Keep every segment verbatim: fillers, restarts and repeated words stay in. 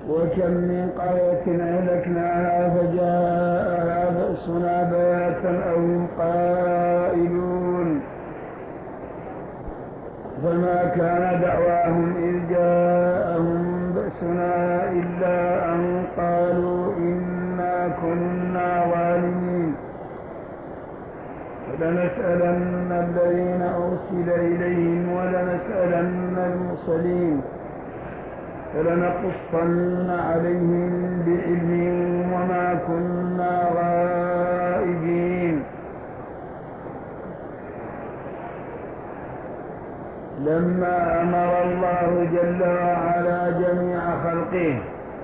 وكم من قرية أهلكناها فجاءها بأسنا بياتا أو هم قائلون فما كان دعواهم إذ جاءهم بأسنا إلا أن قالوا إنا كنا ظالمين فلنسألن الذين أرسل إليهم ولنسألن المرسلين فلنقصن عليهم بعلم وما كنا غائبين. لما أمر الله جل وعلا جميع خلقه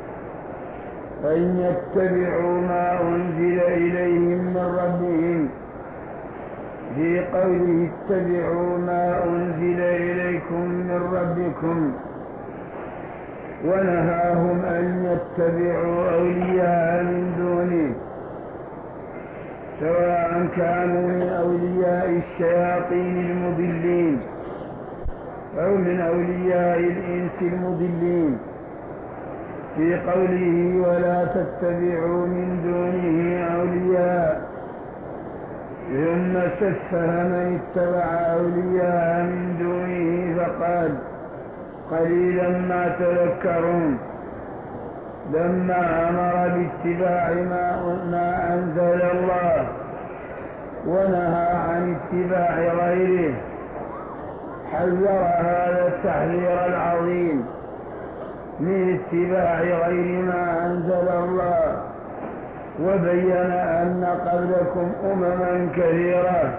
أن يتبعوا ما أنزل إليهم من ربهم في قوله اتبعوا ما أنزل إليكم من ربكم، ونهاهم أن يتبعوا أولياء من دونه سواء كانوا من أولياء الشياطين المضلين أو من أولياء الإنس المضلين في قوله ولا تتبعوا من دونه أولياء، ثم سفه من اتبع أولياء من دونه فقال قليلا ما تذكرون. لما أمر باتباع ما أنزل الله ونهى عن اتباع غيره حذر هذا التحذير العظيم من اتباع غير ما أنزل الله، وبين أن قبلكم أمما كثيرة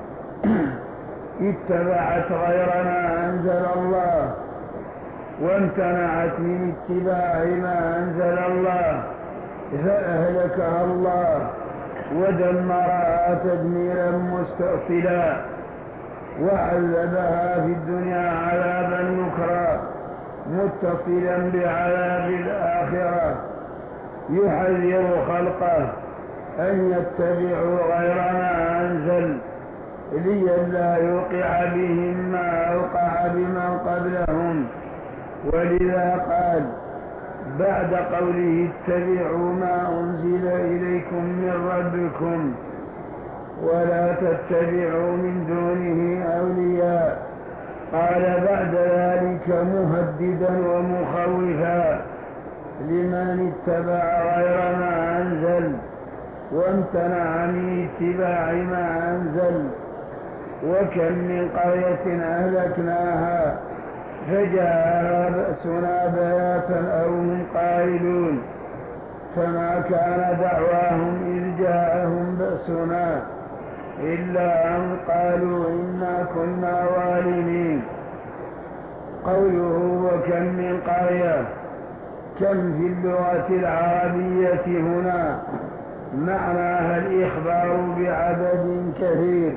اتبعت غير ما أنزل الله وامتنعت من اتباع ما أنزل الله فأهلكها الله ودمرها تدميرا مستأصلا وعذبها في الدنيا عذابا نكرا متصلا بعذاب الآخرة، يحذر خلقه أن يتبعوا غير ما أنزل لئلا يوقع بهم ما أوقع بمن قبلهم. ولذا قال بعد قوله اتبعوا ما أنزل إليكم من ربكم ولا تتبعوا من دونه أولياء، قال بعد ذلك مهددا ومخوفا لمن اتبع غير ما أنزل وامتنع من اتباع ما أنزل. وكم من قرية أهلكناها فجاءها بأسنا بياتا أو هم قائلون فما كان دعواهم إذ جاءهم بأسنا إلا أن قالوا إنا كنا ظالمين. قوله وكم من قرية كم في اللغة العربية هنا معناها الإخبار بعدد كثير،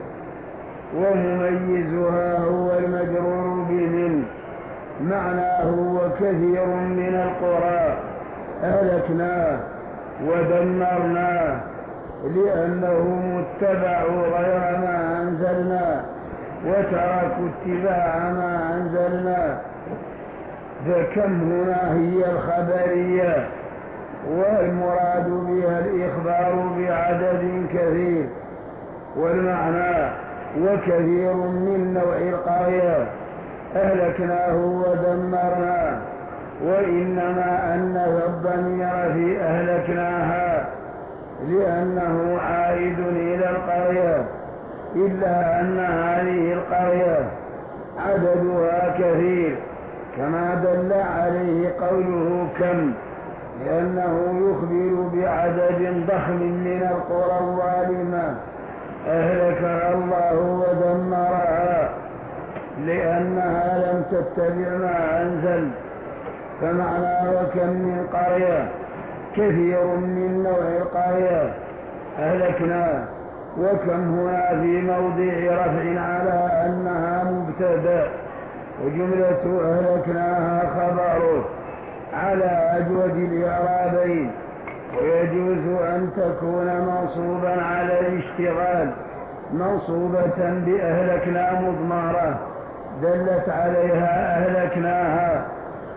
ومميزها هو المجرور بمن، معناه وكثير من القرى أهلكناه ودمرناه لأنهم اتبعوا غير ما أنزلنا وتركوا اتباع ما أنزلنا. فكم هنا هي الخبرية والمراد بها الإخبار بعدد كثير، والمعنى وكثير من نوع القرية أهلكناه ودمرناه، وإنما أن الضمير في أهلكناها لأنه عائد إلى القرية، إلا أن هذه القرية عددها كثير كما دل عليه قوله كم، لأنه يخبر بعدد ضخم من القرى الظالمة أهلكها الله ودمرها لأنها لم تتبع ما أنزل. فمعنى وكم من قرية كثير من نوع القرية أهلكنا، وكم هنا في موضع رفع على أنها مبتدأ، وجملة أهلكناها خبره على أجود الإعرابين، ويجوز أن تكون منصوبا على الاشتغال منصوبة بأهلكنا مضمرة دلت عليها أهلكناها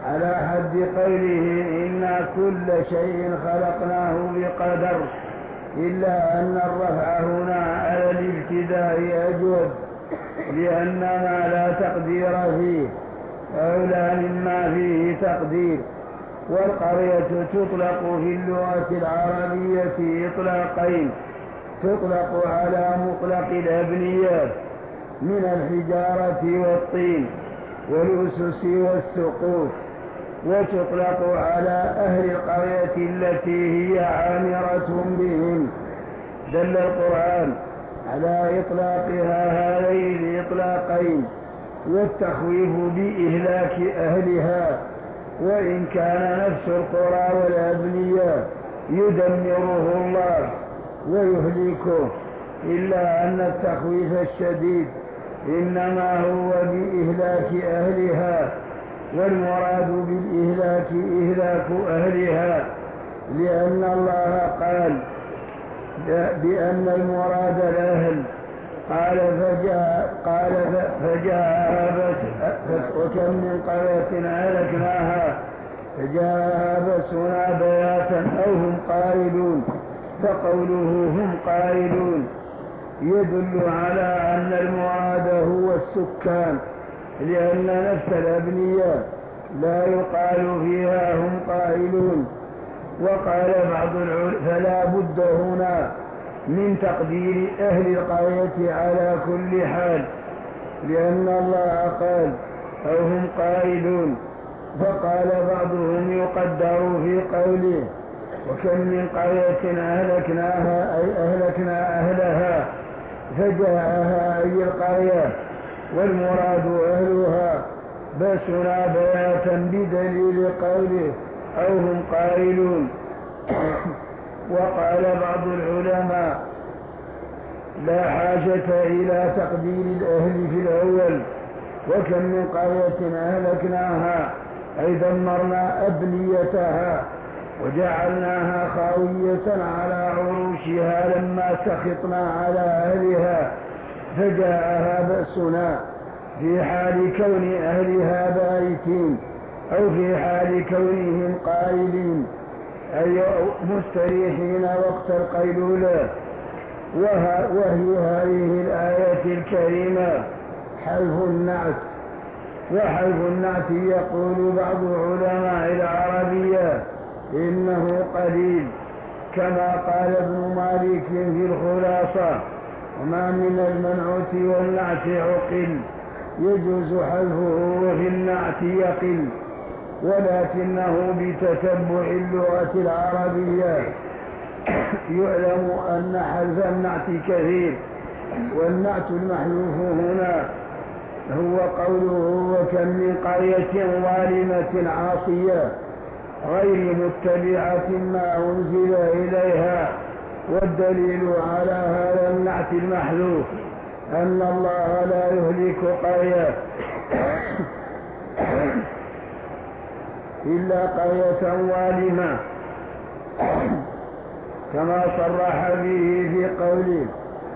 على حد قوله إنا كل شيء خلقناه بقدر، إلا أن الرفع هنا على الابتداء أجود، لأن ما لا تقدير فيه أولى مما فيه تقدير. والقرية تطلق في اللغة العربية إطلاقين: تطلق على مطلق الأبنيات من الحجارة والطين والأسس والسقوف، وتطلق على أهل القرية التي هي عامرة بهم. دل القرآن على إطلاقها هذين الإطلاقين والتخويف بإهلاك أهلها، وإن كان نفس القرى والأبنية يدمره الله ويهلكه، إلا أن التخويف الشديد إنما هو بإهلاك أهلها، والمراد بالإهلاك إهلاك أهلها، لأن الله قال بأن المراد الأهل. قال فجاء قال فجاءها وكم من قرية أهلكناها فجاءها بأسنا بياتا أو هم قائلون، فقوله هم قائلون يدل على أن المراد هو السكان، لأن نفس الأبنية لا يقال فيها هم قائلون. وقال بعض العلماء فلا بد هنا من تقدير أهل القرية على كل حال، لأن الله قال أو هم قائلون. فقال بعضهم يقدر في قوله وكم من قرية أهلكناها أي أهلكنا أهلها، فجاءها أي القرية والمراد أهلها بأسنا بياتا بدليل قوله أو هم قائلون. وقال بعض العلماء لا حاجة إلى تقدير الأهل في الأول، وكم من قرية أهلكناها أي دمرنا أبنيتها وجعلناها خاوية على عروشها لما سخطنا على أهلها، فجاءها بأسنا في حال كون أهلها بائتين أو في حال كونهم قائلين أي مستريحين وقت القيلولة. وهي هذه الآية الكريمة حلف النعت. وحلف النعت يقول بعض علماء العربية إنه قليل، كما قال ابن مالك في الخلاصة وما من المنعوت والنعت عقل يجوز حلفه وفي النعت يقل، ولكنه بتتبع اللغة العربية يعلم أن حلف النعت كثير. والنعت المحلوف هنا هو قوله وكم من قرية ظالمة عاصية غير متبعة ما أنزل إليها. والدليل على هذا النعت المحذوف أن الله لا يهلك قرية إلا قرية ظالمة، كما صرح به في قوله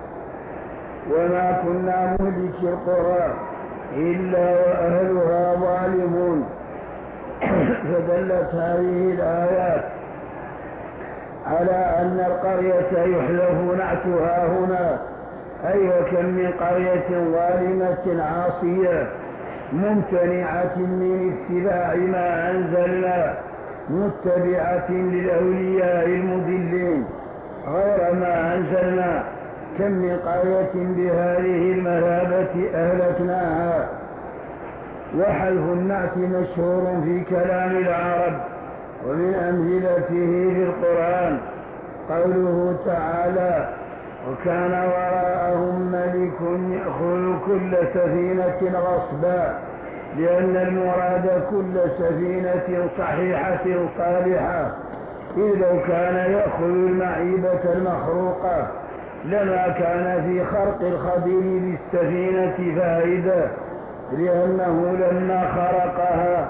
وما كنا مهلك القرى إلا وأهلها ظالمون. فدلت هذه الآيات على أن القرية يحذف نعتها هنا، أي وكم من قرية ظالمة عاصية ممتنعة من اتباع ما أنزلنا متبعة للأولياء المضلين غير ما أنزلنا. كم من قرية بهذه المثابة أهلكناها. وحلف النعت مشهور في كلام العرب، ومن أمثلته في القرآن قوله تعالى وكان وراءهم ملك يأخذ كل سفينة غصبا، لأن المراد كل سفينة صحيحة صالحة، إذ لو كان يأخذ المعيبة المخروقة لما كان في خرق الخدير للسفينة فائدة، لأنه لما خرقها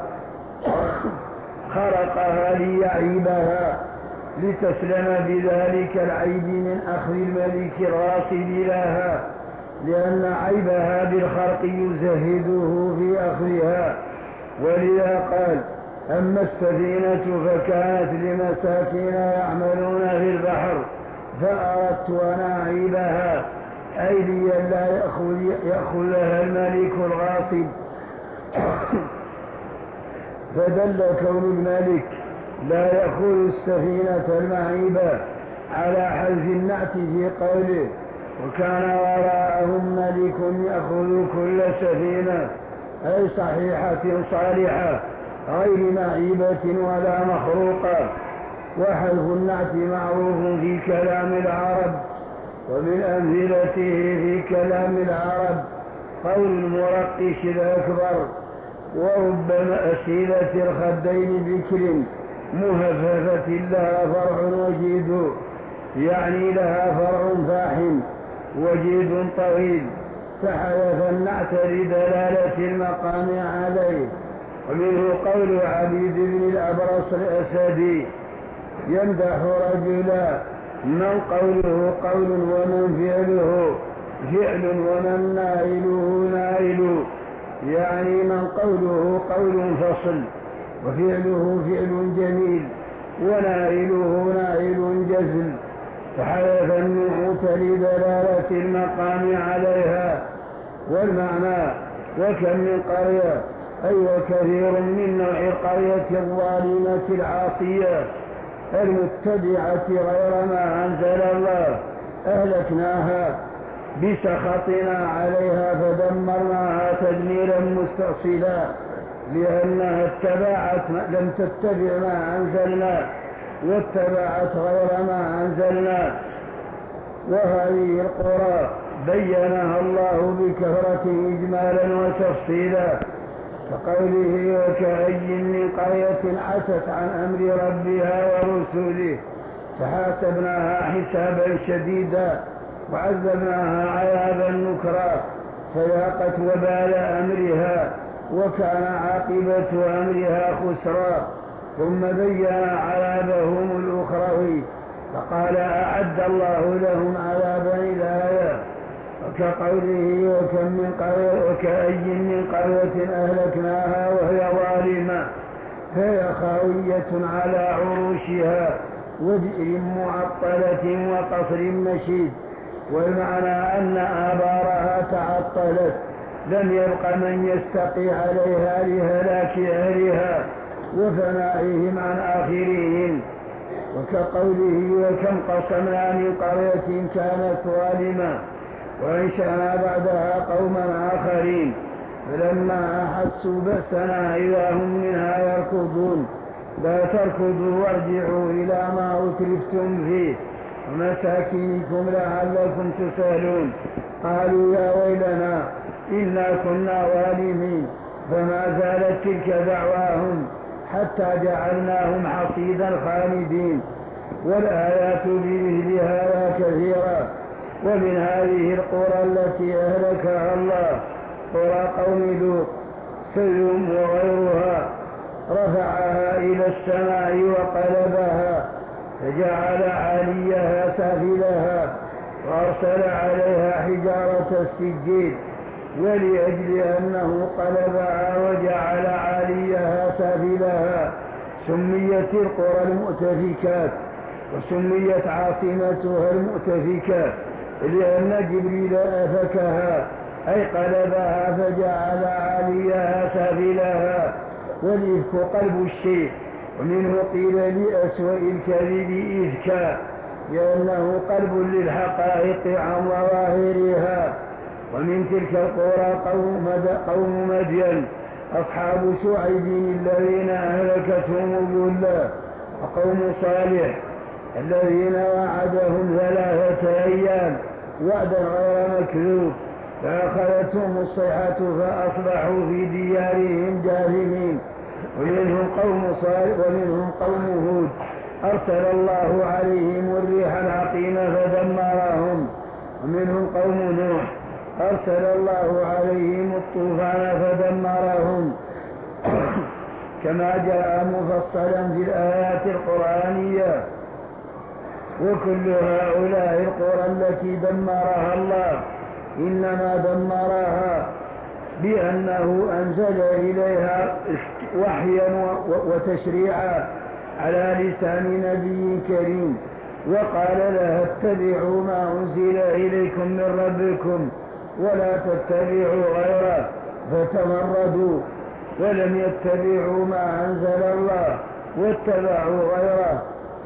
خرقها ليعيبها لتسلم بذلك العيب من أخذ الملك الغاصب لها، لأن عيبها بالخرق يزهده في أخذها. ولذا قال أما السفينة فكانت لمساكين يعملون في البحر فأردت أن أعيبها، أي لئلا يأخذها الملك الغاصب. فدل كون الملك لا يأخذ السفينة المعيبة على حذف النعت في قوله وكان وراءهم ملك يأخذ كل سفينة، أي صحيحة صالحة غير معيبة ولا مخروقة. وحذف النعت معروف في كلام العرب، ومن أمثلته في كلام العرب قول المرقش الأكبر وربما أسيلة الخدين بكر مهففة لها فرع وجيد، يعني لها فرع فاحم وجيد طويل، فحذف النعت لدلالة المقام عليه. ومنه قول عبيد بن الأبرص الأسدي يمدح رجلا من قوله قول ومن فعله فعل ومن نائله نائل، يعني من قوله قول فصل وفعله فعل جميل ونائله نائل جزل، فحذف النعوت لدلالة المقام عليها. والمعنى وكم من قرية أي وكثير من نوع القرية الظالمة العاصية المتبعة غير ما أنزل الله أهلكناها بسخطنا عليها فدمرناها تدميرا مستأصلا، لأنها اتبعت لم تتبع ما أنزلنا واتبعت غير ما أنزلنا. وهذه القرى بينها الله بكثرة إجمالا وتفصيلا، كقوله وكأي من قرية عتت عن أمر ربها ورسله فحاسبناها حسابا شديدا وعذبناها عذابا نكرا فذاقت وبال أمرها وكان عاقبة أمرها خسرا. ثم بين عذابهم الأخروي فقال أعد الله لهم عذابا الآية، وكقوله وكم من قرية وكأي من قرية أهلكناها وهي ظالمة فهي خاوية على عروشها وبئر معطلة وقصر مشيد. والمعنى أن آبارها تعطلت لم يبق من يستقي عليها لهلاك أهلها وفنائهم عن آخرهم. وكقوله وكم قصمنا من قرية كانت ظالمة وأنشأنا بعدها قوما آخرين فلما أحسوا بأسنا إذا هم منها يركضون لا تركضوا وارجعوا إلى ما أترفتم فيه ومساكنكم لعلكم تسألون. قالوا يا ويلنا إنا كنا ظالمين، فما زالت تلك دعواهم حتى جعلناهم حصيدا خالدين. والآيات بمثل هذا كثيرة. ومن هذه القرى التي أهلكها الله قرى قوم لوط سلم وغيرها، رفعها إلى السماء وقلبها فجعل عاليها سافلها وأرسل عليها حجارة السجيل، ولأجل أنه قلبها وجعل عاليها سافلها سميت القرى المؤتفكات، وسميت عاصمتها المؤتفكات لأن جبريل أفكها أي قلبها فجعل عاليها سافلها. والإفك قلب الشيء، ومنه قيل لأسوأ الكذب إذكا لأنه قلب للحقائق عن ظواهرها. ومن تلك القرى قوم, قوم مدين أصحاب شعيب الذين أهلكتهم الذلة، وقوم صالح الذين وعدهم ثلاثة أيام وعدا غير مكذوب فأخذتهم الصيحة فأصبحوا في ديارهم جاثمين. ومنهم قوم صالح ومنهم قوم هود أرسل الله عليهم الريح العقيم فدمرهم. ومنهم قوم نوح أرسل الله عليهم الطوفان فدمرهم كما جاء مفصلا في الآيات القرآنية. وكل هؤلاء القرى التي دمرها الله إنما دمرها بأنه أنزل إليها وحيا وتشريعا على لسان نبي كريم، وقال لها اتبعوا ما أنزل إليكم من ربكم ولا تتبعوا غيره فتمردوا، ولم يتبعوا ما أنزل الله واتبعوا غيره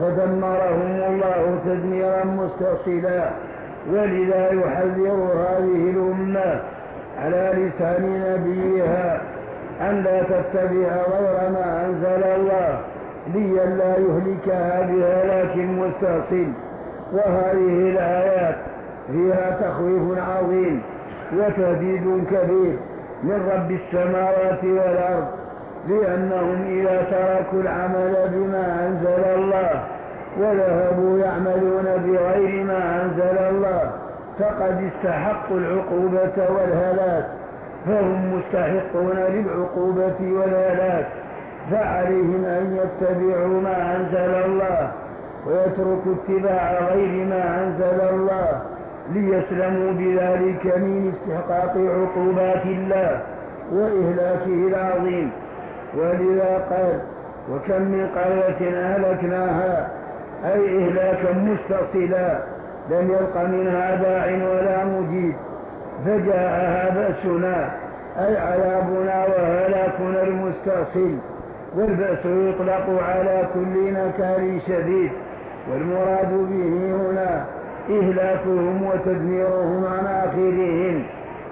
فدمرهم الله تدميرا مستأصلا. ولذا يحذر هذه الأمة على لسان نبيها أن لا تتبع غير ما أنزل الله لئلا يهلكها بهلاك مستأصل. وهذه الآيات فيها تخويف عظيم وتهديد كبير من رب السماوات والأرض، لأنهم إذا تركوا العمل بما أنزل الله وذهبوا يعملون بغير ما أنزل الله فقد استحقوا العقوبة والهلاك، فهم مستحقون للعقوبة والهلاك، فعليهم أن يتبعوا ما أنزل الله ويتركوا اتباع غير ما أنزل الله ليسلموا بذلك من استحقاق عقوبات الله وإهلاكه العظيم. ولذا قال وكم من قرية أهلكناها أي إهلاكا مستأصلا لم يبق منها داع ولا مجيب، فجاءها بأسنا أي عذابنا وهلاكنا المستأصل. والبأس يطلق على كل نكال شديد، والمراد به هنا إهلاكهم وتدميرهم عن آخرهم.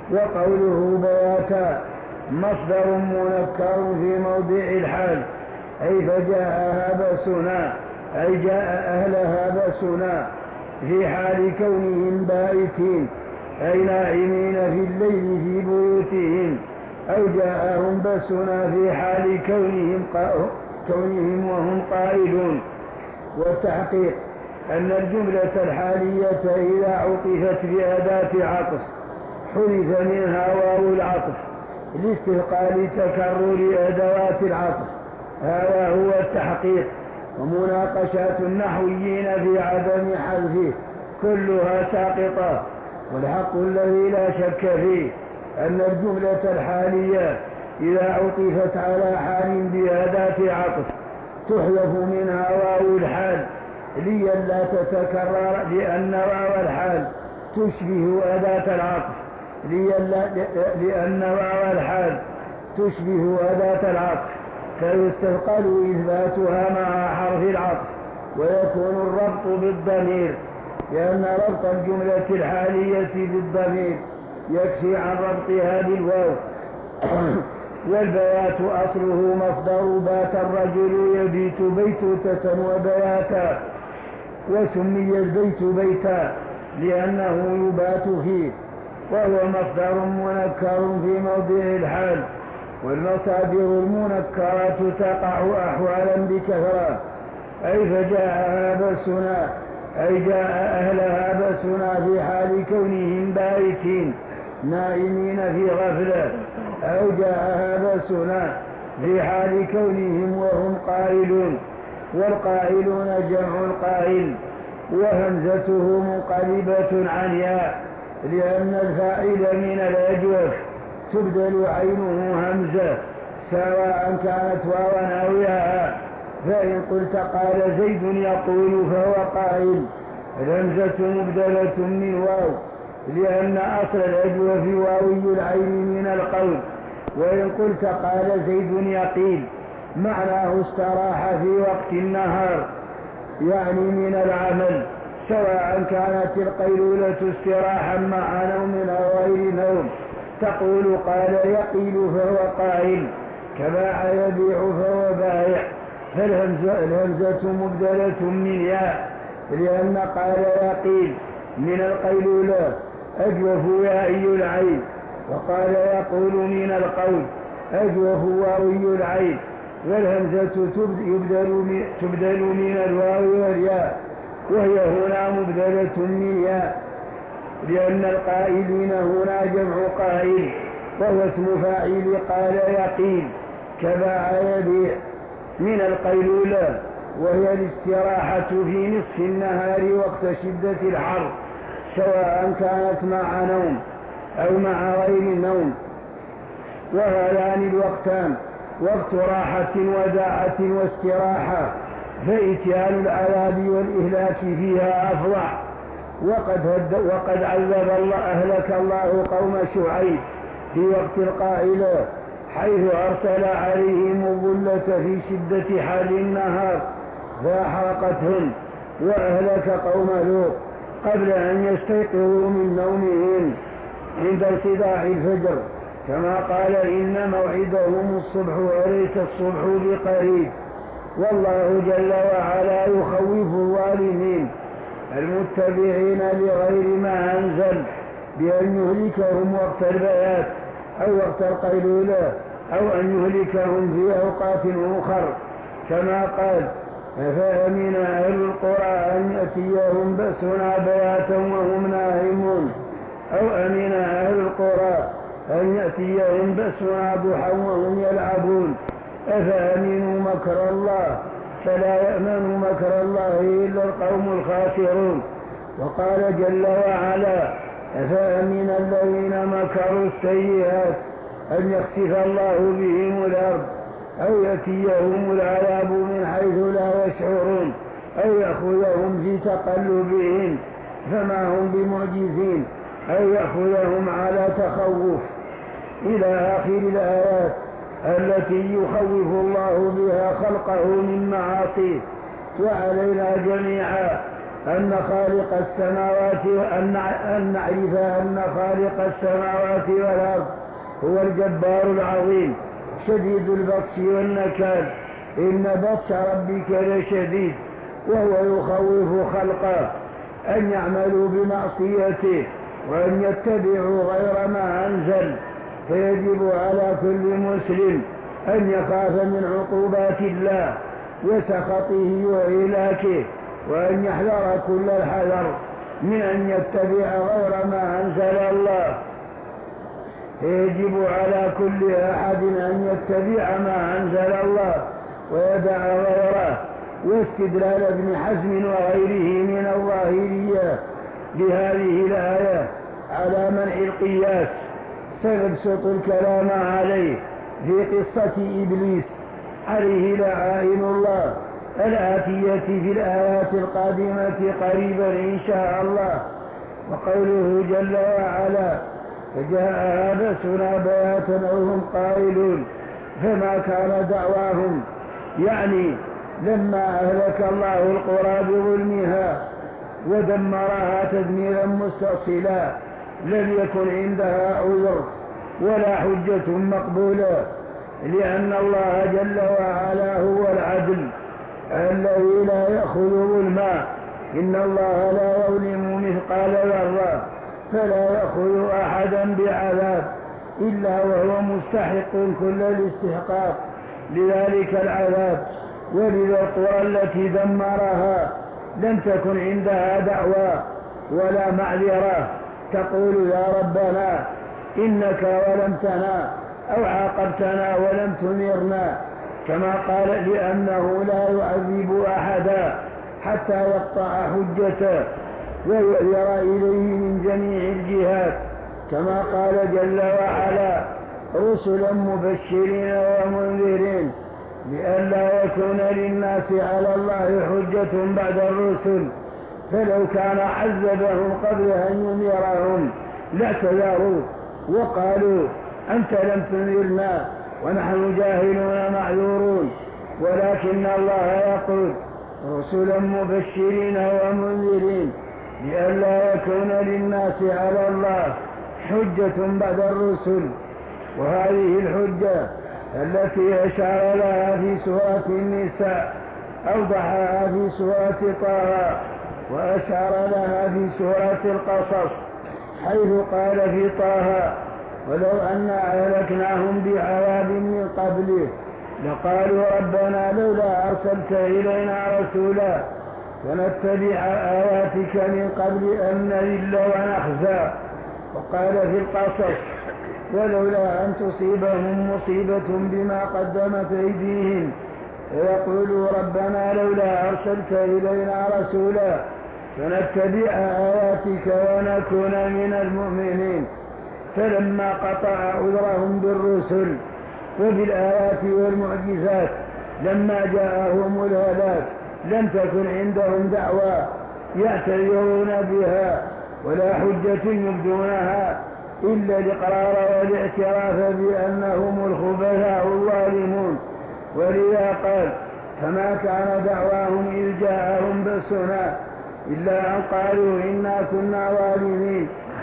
وقوله بياتا مصدر منكر في موضع الحال، أي فجاءها بأسنا أي جاء أهلها بأسنا في حال كونهم بائتين أي نائمين في الليل في بيوتهم، أو جاءهم بأسنا في حال كونهم, كونهم وهم قائلون. والتحقيق أن الجملة الحالية إذا عطفت بأداة عطف حذف منها واو العطف لاستثقال تكرر أدوات العطف، هذا هو التحقيق. ومناقشات النحويين في عدم حذفه كلها ساقطة، والحق الذي لا شك فيه أن الجملة الحالية إذا عطفت على حال بأداة عطف تحذف منها واو الحال لئلا تتكرر، لأن واو الحال تشبه أداة العطف لأن واو الحال تشبه أداة العطف فيستثقل إثباتها مع حرف العطف ويكون الربط بالضمير، لأن ربط الجملة الحالية بالضمير يكفي عن ربطها بالواو. والبيات أصله مصدر بات الرجل يبيت بيتوتة وبياتا، وسمي البيت بيتا لأنه يبات فيه، وهو مصدر منكر في موضع الحال. والمصادر المنكرات تقع أحوالا بكثرة، أي فجاءها بأسنا أي جاء أهلها بأسنا في حال كونهم بائتين نائمين في غفلة، أو جاءها بأسنا في حال كونهم وهم قائلون. والقائلون جمع القائل، وهمزته منقلبة عن ياء، لأن الفاعل من الأجوف تبدل عينه همزة سواء كانت واوا أو ياء. فإن قلت قال زيد يقول فهو قائل، الهمزة مبدلة من واو، لأن أصل الأجوف واوي العين من القول. وإن قلت قال زيد يقيل معناه استراح في وقت النهار يعني من العمل، سواء كانت القيلولة استراحا مع نوم أو غير نوم. تقول قال يقيل فهو قائل، كباع يبيع فهو بائع. فالهمزة مبدلة من ياء، لأن قال يقيل من القيلولة أجوف يائي العين، وقال يقول من القول أجوف واوي العين. والهمزة تبدل, تبدل من الواو والياء، وهي هنا مبدلة من ياء، لأن القائلين هنا جمع قائل، وهو اسم فاعل قال يقيل، كباع يبيع. من القيلولة وهي الاستراحة في نصف النهار وقت شدة الحر، سواء كانت مع نوم أو مع غير نوم. وهذان الوقتان وقت راحة وداعة واستراحة، فإتيان العذاب والإهلاك فيها أفظع. وقد, وقد عذب الله أهلك الله قوم شعيب في وقت القائلة، حيث أرسل عليهم الظلة في شدة حال النهار فأحرقتهم، وأهلك قوم لوط قبل أن يستيقظوا من نومهم عند ارتداع الفجر، كما قال إن موعدهم الصبح وليس الصبح بقريب. والله جل وعلا يخوف الظالمين المتبعين لغير ما أنزل بأن يهلكهم وقت البيات أو وقت القيلولة، أو أن يهلكهم في أوقات أخر، كما قال أفأمن أهل القرى أن يأتيهم بأسنا بياتا وهم نائمون، أو أمن أهل القرى أن يأتيهم بأسنا ضحى وهم يلعبون، أفأمنوا مكر الله فلا يأمن مكر الله إلا القوم الخاسرون. وقال جل وعلا أفأمن الذين مكروا السيئات أن يخسف الله بهم الأرض أو يأتيهم العذاب من حيث لا يشعرون أو يأخذهم في تقلبهم فما هم بمعجزين أو يأخذهم على تخوف، إلى آخر الآيات التي يخوف الله بها خلقه من معاصيه. وعلينا جميعا أن خالق السماوات أن نعرف أن خالق السماوات والأرض هو الجبار العظيم شديد البطش والنكال، إن بطش ربك لشديد، وهو يخوف خلقه أن يعملوا بمعصيته وأن يتبعوا غير ما أنزل. فيجب على كل مسلم أن يخاف من عقوبات الله وسخطه وإهلاكه، وأن يحذر كل الحذر من أن يتبع غير ما أنزل الله. يجب على كل أحد أن يتبع ما أنزل الله ويدع غيره. واستدلال ابن حزم وغيره من الظاهرية بهذه الآية على منع القياس سنبسط الكلام عليه في قصة إبليس عليه لعائن الله الآتية في الآيات القادمة قريبا إن شاء الله. وقوله جل وعلا فجاء بأسنا بياتا أو هم قائلون، فما كان دعواهم، يعني لما أهلك الله القرى بظلمها ودمرها تدميرا مستصلا لم يكن عندها عذر ولا حجة مقبولة، لأن الله جل وعلا هو العدل الذي لا يأخذ ظلما، إن الله لا يظلم مثقال ذرة، فلا يأخذ أحدا بعذاب إلا وهو مستحق كل الاستحقاق لذلك العذاب. ولذا القرى التي دمرها لم تكن عندها دعوى ولا معذرة تقول يا ربنا إنك ولمتنا أو عاقبتنا ولم تمرنا، كما قال لأنه لا يعذب أحدا حتى يقطع حجته ويعذر إليه من جميع الجهات، كما قال جل وعلا رسلا مبشرين ومنذرين لئلا يكون للناس على الله حجة بعد الرسل، فلو كان عذبهم قبل أن ينذرهم لاعتذروا وقالوا أنت لم تنذرنا ونحن جاهلون معذورون، ولكن الله يقول رسلا مبشرين ومنذرين لئلا يكون للناس على الله حجة بعد الرسل. وهذه الحجة التي أشار لها في سورة النساء أوضحها في سورة طه، وأشار لها في سورة القصص حيث قال في طه ولو أن أهلكناهم بعذاب من قبله لقالوا ربنا لولا أرسلت إلينا رسولا فنتبع آياتك من قبل أن نذل ونخزى. وقال في القصص ولولا أن تصيبهم مصيبة بما قدمت أيديهم ويقولوا ربنا لولا أرسلت إلينا رسولا فنتبع آياتك ونكون من المؤمنين. فلما قطع عذرهم بالرسل وبالآيات والمعجزات لما جاءهم الهلاك لم تكن عندهم دعوى يعتذرون بها ولا حجة يبدونها إلا الإقرار والاعتراف بأنهم الخبثاء الظالمون. ولذا قال: فما كان دعواهم إذ جاءهم بأسنا إلا أن قالوا إنا كنا ظالمين.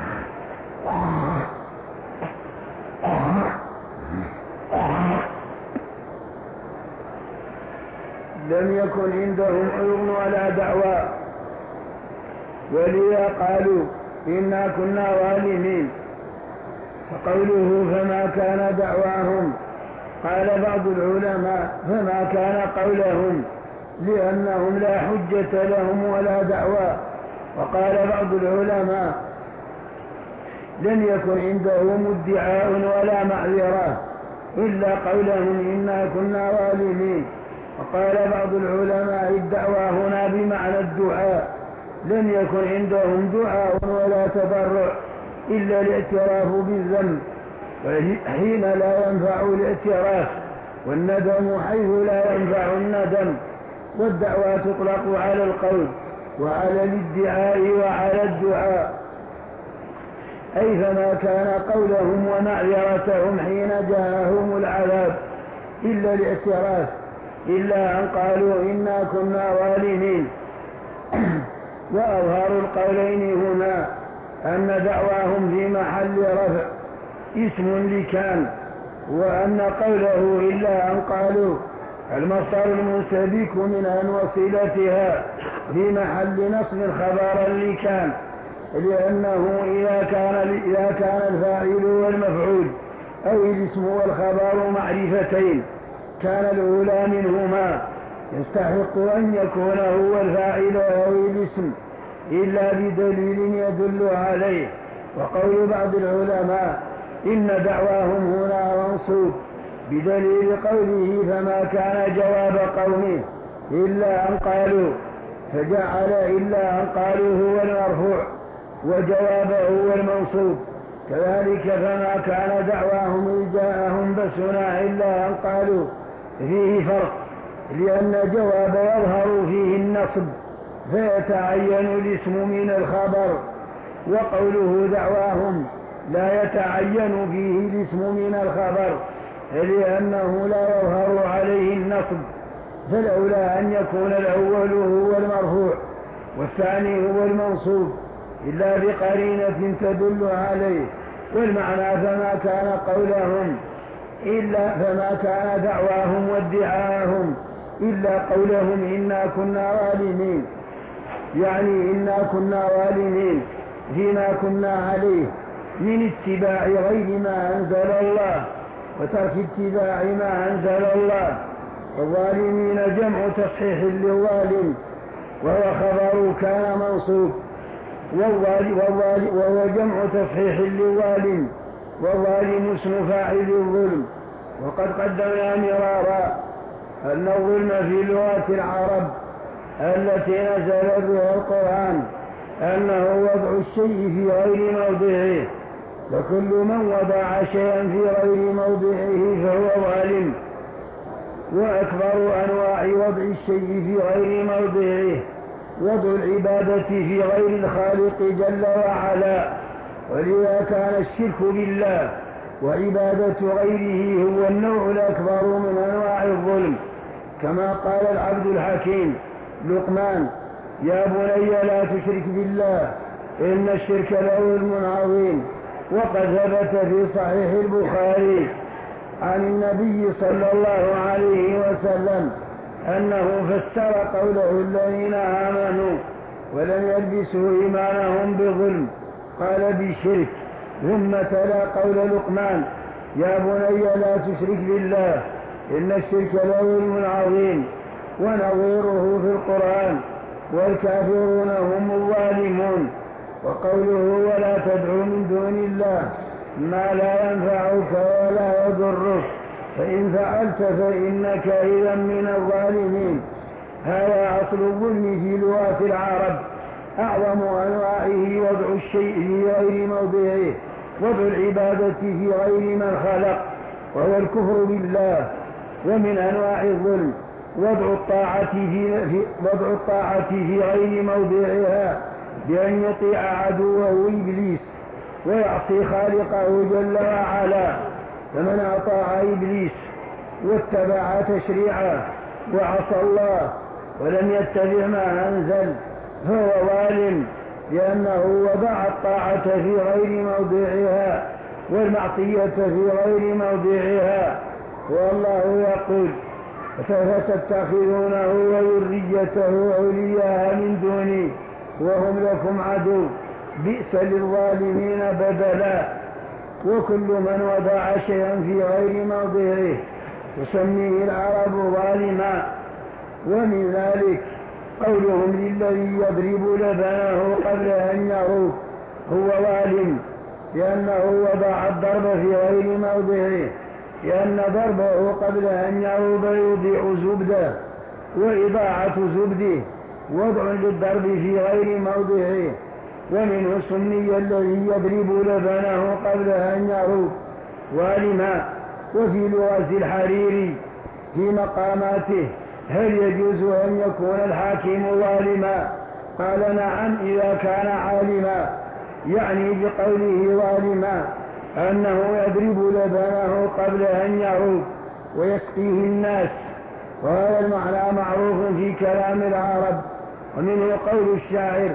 لم يكن عندهم علم ولا دعوى، ولذا قالوا إنا كنا ظالمين. فقوله فما كان دعواهم، قال بعض العلماء فما كان قولهم لأنهم لا حجة لهم ولا دعوى. وقال بعض العلماء لم يكن عندهم ادعاء ولا معذرة إلا قولهم إنا كنا ظالمين. وقال بعض العلماء الدعوى هنا بمعنى الدعاء، لم يكن عندهم دعاء ولا تضرع إلا الاعتراف بالذنب، حين لا ينفع الاعتراف، والندم حيث لا ينفع الندم. والدعوى تطلق على القول وعلى الادعاء وعلى الدعاء، أي فما كان قولهم ومعذرتهم حين جاءهم العذاب إلا الاعتراف، إلا أن قالوا إنا كنا ظالمين. وأظهر القولين هنا أن دعواهم في محل رفع اسم لكان، وأن قوله إلا أن قالوا المصدر المنسبك من أن وصلتها في محل نصب خبرا لكان، لأنه إذا كان, إذا كان الفاعل والمفعول أو الاسم والخبر معرفتين كان الأولى منهما يستحق أن يكون هو الفاعل أو الاسم إلا بدليل يدل عليه. وقول بعض العلماء إن دعواهم هنا منصوب بدليل قوله فما كان جواب قومه إلا أن قالوا، فجعل إلا أن قالوا هو المرفوع وجوابه هو المنصوب. كذلك فما كان دعواهم إذ جاءهم بأسنا إلا أن قالوا فيه فرق، لأن جواب يظهر فيه النصب فيتعين الاسم من الخبر، وقوله دعواهم لا يتعين فيه الاسم من الخبر لأنه لا يظهر عليه النصب، فالأولى أن يكون الأول هو المرفوع والثاني هو المنصوب إلا بقرينة تدل عليه. والمعنى فما كان قولهم إلا فما كان دعواهم وادعاهم إلا قولهم إنا كنا ظالمين، يعني إنا كنا ظالمين فيما كنا عليه من اتباع غير ما أنزل الله وترك اتباع ما أنزل الله. الظالمين جمع تصحيح للظالم وهو خبر كان منصوب، وهو جمع تصحيح للظالم، والظالم اسم فاعل الظلم. وقد قدمنا مرارا أن الظلم في لغة العرب التي نزل بها القرآن أنه وضع الشيء في غير موضعه، وكل من وضع شيئا في غير موضعه فهو ظالم. وأكبر أنواع وضع الشيء في غير موضعه وضع العبادة في غير الخالق جل وعلا، ولذا كان الشرك بالله وعبادة غيره هو النوع الأكبر من أنواع الظلم، كما قال العبد الحكيم لقمان: يا بني لا تشرك بالله إن الشرك لظلم عظيم. وقد ثبت في صحيح البخاري عن النبي صلى الله عليه وسلم أنه فسر قوله الذين آمنوا ولم يلبسوا إيمانهم بظلم قال بالشرك، ثم تلا قول لقمان: يا بني لا تشرك بالله إن الشرك لظلم عظيم. ونظيره في القرآن: والكافرون هم الظالمون. وقوله: ولا تدع من دون الله ما لا ينفعك ولا يضرك فإن فعلت فإنك إذا من الظالمين. هذا أصل الظلم في لغة العرب، أعظم أنواعه وضع الشيء في غير موضعه وضع العبادة في غير من خلق وهو الكفر بالله. ومن أنواع الظلم وضع الطاعة في, وضع الطاعة في غير موضعها بأن يطيع عدوه إبليس ويعصي خالقه جل وعلا. فمن أطاع إبليس واتبع تشريعه وعصى الله ولم يتبع ما أنزل فهو ظالم، لأنه وضع الطاعة في غير موضعها والمعصية في غير موضعها. والله يقول فتتخذونه وذريته أولياء من دوني وهم لكم عدو بئس للظالمين بدلا. وكل من وضع شيئا في غير موضعه تسميه العرب ظالما. ومن ذلك قولهم للذي يضرب لبنه قبل أن يعود هو ظالم، لأنه وضع الضرب في غير موضعه، لأن ضربه قبل أن يعود يضيع زبده، وإضاعة زبده وضع للضرب في غير موضعه. ومنه سمي الذي يضرب لبنه قبل أن يعود ظالما. وفي لغة الحريري في مقاماته هل يجوز أن يكون الحاكم ظالما؟ قال نعم إذا كان عالما، يعني بقوله ظالما أنه يضرب لبنه قبل أن يعود ويسقيه الناس، وهذا المعنى معروف في كلام العرب. ومنه قول الشاعر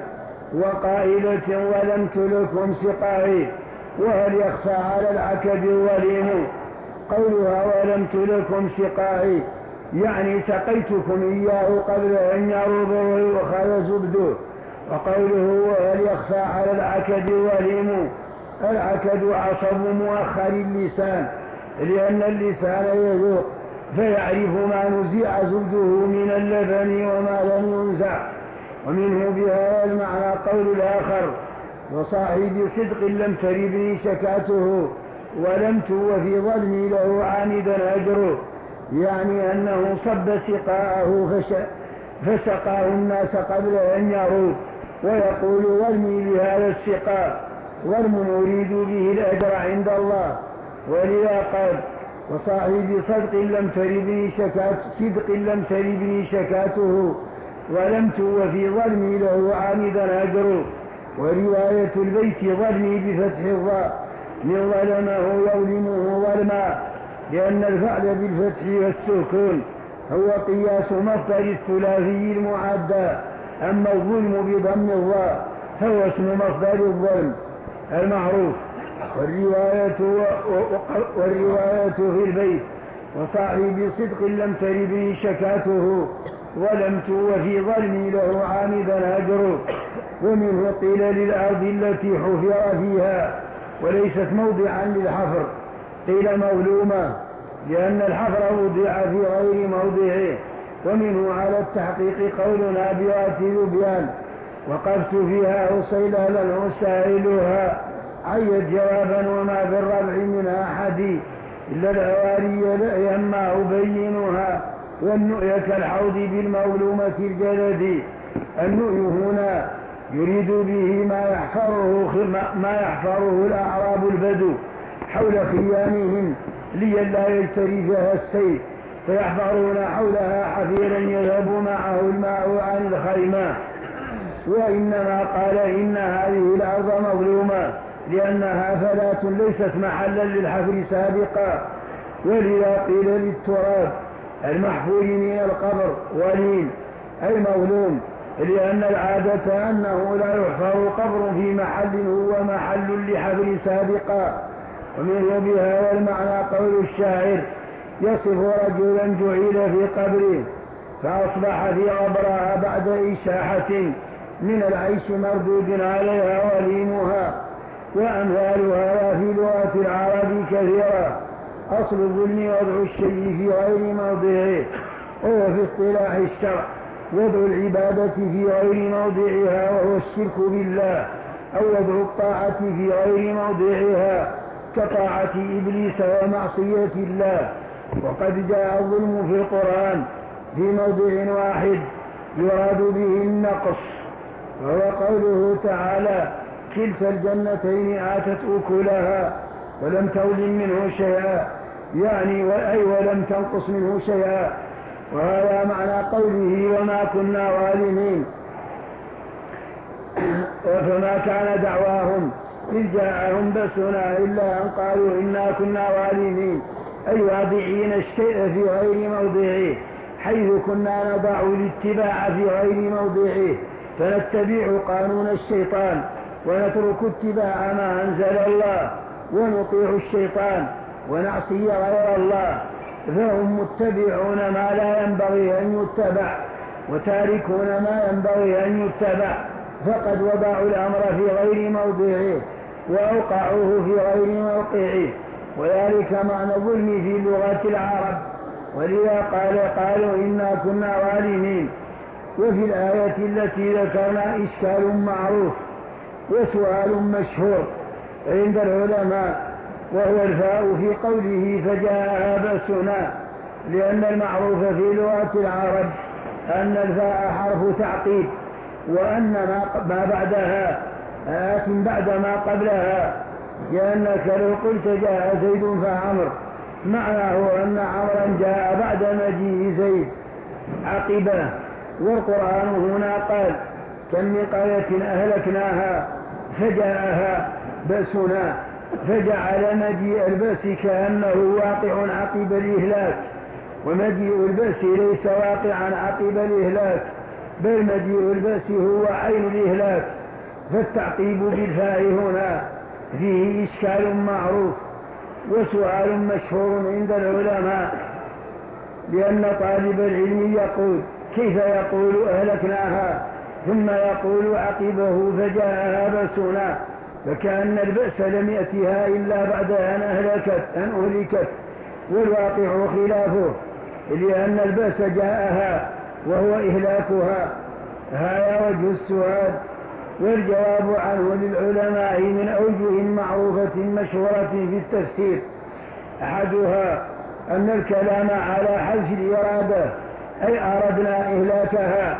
وقائلة ولمت لكم سقائي وهل يخفى على العكب الظليم. قولها ولمت لكم سقائي يعني سقيتكم إياه قبل أن يعرض ويؤخذ زبده. وقوله وهل يخفى على العكب الظليم، العكب عصب مؤخر اللسان، لأن اللسان يذوق فيعرف ما نزع زبده من اللبن وما لم ينزع. ومنه بهذا المعنى قول الآخر وصاحب صدق لم تربني شكاته ولمت وفي ظلمي له عامدا أجره، يعني أنه صب سقاءه فسقاه الناس قبل أن يروا، ويقول ظلمي بهذا السقاء ظلم أريد به الأجر عند الله. ولذا قال وصاحب صدق لم تربني شكات صدق لم تربني شكاته ظلمت وفي ظلمي له عامدا أجر. ورواية البيت ظلمي بفتح الظاء من ظلمه يظلمه ظلما، لأن الفعل بالفتح والسكون هو قياس مصدر الثلاثي المعدى، أما الظلم بضم الظاء هو اسم مصدر الظلم المعروف. والرواية, والرواية في البيت وصاحب صدق لم تربني شكاته ظلمت وفي ظلمي له عامدا أجر. ومنه قيل للأرض التي حفر فيها وليست موضعا للحفر قيل مظلومة، لأن الحفر وضع في غير موضعه. ومنه على التحقيق قولنا بوات ذبيان وقفت فيها أصيلا أسائلها عيت جوابا وما في الربع من أحد إلا العواري لا يما أبينها. والنؤي كالحوض بالمظلومة الجلد. النؤي هنا يريد به ما يحفره, ما يحفره الأعراب البدو حول خيامهم لئلا يجترفها السيل، فيحفرون حولها حفيرا يذهب معه الماء عن الخيمة. وإنما قال إن هذه الأرض مظلومة لأنها فلاة ليست محلا للحفر سابقا. ولذا قيل للتراب المحفور من القبر ولين أي مظلوم، لأن العادة أنه لا يحفر قبر في محل هو محل لحفر سابقا. ومنه بهذا المعنى قول الشاعر يصف رجلا جعل في قبره فأصبح في قبرها بعد إشاحة من العيش مردود عليها وليمها. وأمثالها في لغة العرب كثيرة. أصل الظلم وضع الشيء في غير موضعه، وهو في اصطلاح الشرع وضع العبادة في غير موضعها وهو الشرك بالله، أو وضع الطاعة في غير موضعها كطاعة إبليس ومعصية الله. وقد جاء الظلم في القرآن في موضع واحد يراد به النقص، وهو قوله تعالى كلتا الجنتين آتت أكلها ولم تظلم منه شيئا، يعني أي ولم تنقص منه شيئا. وهذا معنى قوله وما كنا ظالمين. فما كان دعواهم إذ جاءهم بأسنا إلا أن قالوا إنا كنا ظالمين، أي واضعين الشيء في غير موضعه، حيث كنا نضع الاتباع في غير موضعه فنتبع قانون الشيطان ونترك اتباع ما أنزل الله ونطيع الشيطان ونعصي غير الله، فهم متبعون ما لا ينبغي أن يتبع وتاركون ما ينبغي أن يتبع، فقد وضعوا الأمر في غير موضعه وأوقعوه في غير موقعه. وذلك معنى الظلم في لغة العرب، ولذا قال قالوا إنا كنا ظالمين. وفي الآية التي ذكرنا إشكال معروف وسؤال مشهور عند العلماء، وهو الفاء في قوله فجاءها بأسنا، لأن المعروف في لغة العرب أن الفاء حرف تعقيب، وأن ما بعدها آت بعد ما قبلها، لأنك لو قلت جاء زيد فعمر معناه أن عمرا جاء بعد مجيء زيد عقبه. والقرآن هنا قال كم من قرية أهلكناها فجاءها بأسنا، فجعل مجيء البأس كأنه واقع عقب الإهلاك، ومجيء البأس ليس واقعا عقب الإهلاك، بل مجيء البأس هو عين الإهلاك. فالتعقيب بالفاء هنا فيه إشكال معروف وسؤال مشهور عند العلماء، لأن طالب العلم يقول كيف يقول أهلكناها ثم يقول عقبه فجاءها بأسنا، فكأن البأس لم يأتها إلا بعد أن أهلكت أن أهلكت، والواقع خلافه، لأن البأس جاءها وهو إهلاكها. هذا وجه السؤال، والجواب عنه للعلماء من أوجه معروفة مشهورة في التفسير. أحدها أن الكلام على حذف الإرادة، أي أردنا إهلاكها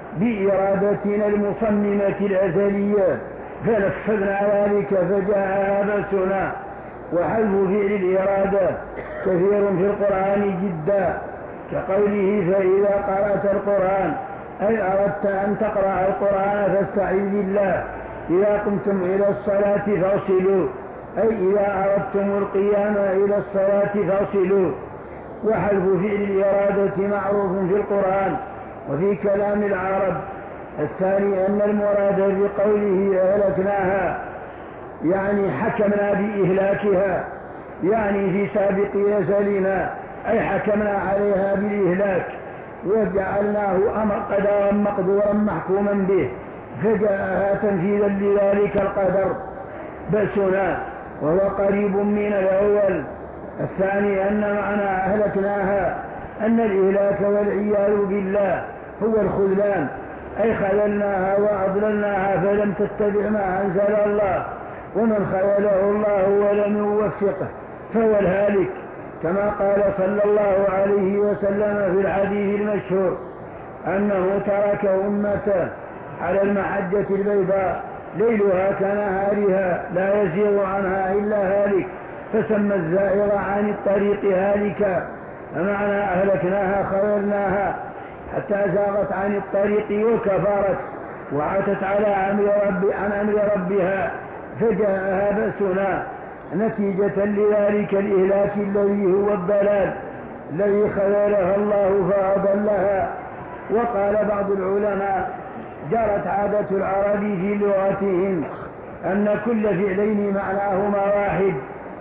بإرادتنا المصممة الأزلية فنفذنا ذلك فجاءها بأسنا. وحذف فعل الإرادة كثير في القرآن جدا، كقوله فإذا قرأت القرآن، أي أردت أن تقرأ القرآن فاستعذ بالله، إذا قمتم إلى الصلاة فاغسلوا، أي إذا أردتم القيام إلى الصلاة فاغسلوا. وحذف فعل الإرادة معروف في القرآن وفي كلام العرب. الثاني أن المراد بقوله أهلكناها يعني حكمنا بإهلاكها، يعني في سابق أزلنا، أي حكمنا عليها بالإهلاك وجعلناه أمر قدرا مقدورا محكوما به، فجاءها تنفيذا لذلك القدر بأسنا، وهو قريب من الأول. الثاني أن معنى أهلكناها أن الإهلاك والعياذ بالله هو الخذلان، أي خذلناها وأضللناها فلم تتبع ما أنزل الله، ومن خذله الله ولم يوفقه فهو الهالك، كما قال صلى الله عليه وسلم في الحديث المشهور أنه ترك أمته على المحجة البيضاء ليلها كنهارها لا يزيغ عنها إلا هالك، فسمى الزائر عن الطريق هالكا. فمعنى أهلكناها خذلناها حتى زاغت عن الطريق وكفرت وعتت على أمر رب عن أمر ربها فجاءها بأسنا نتيجة لذلك الإهلاك الذي هو الضلال الذي خذلها الله فأضلها. وقال بعض العلماء جرت عادة العرب في لغتهم أن كل فعلين معناهما واحد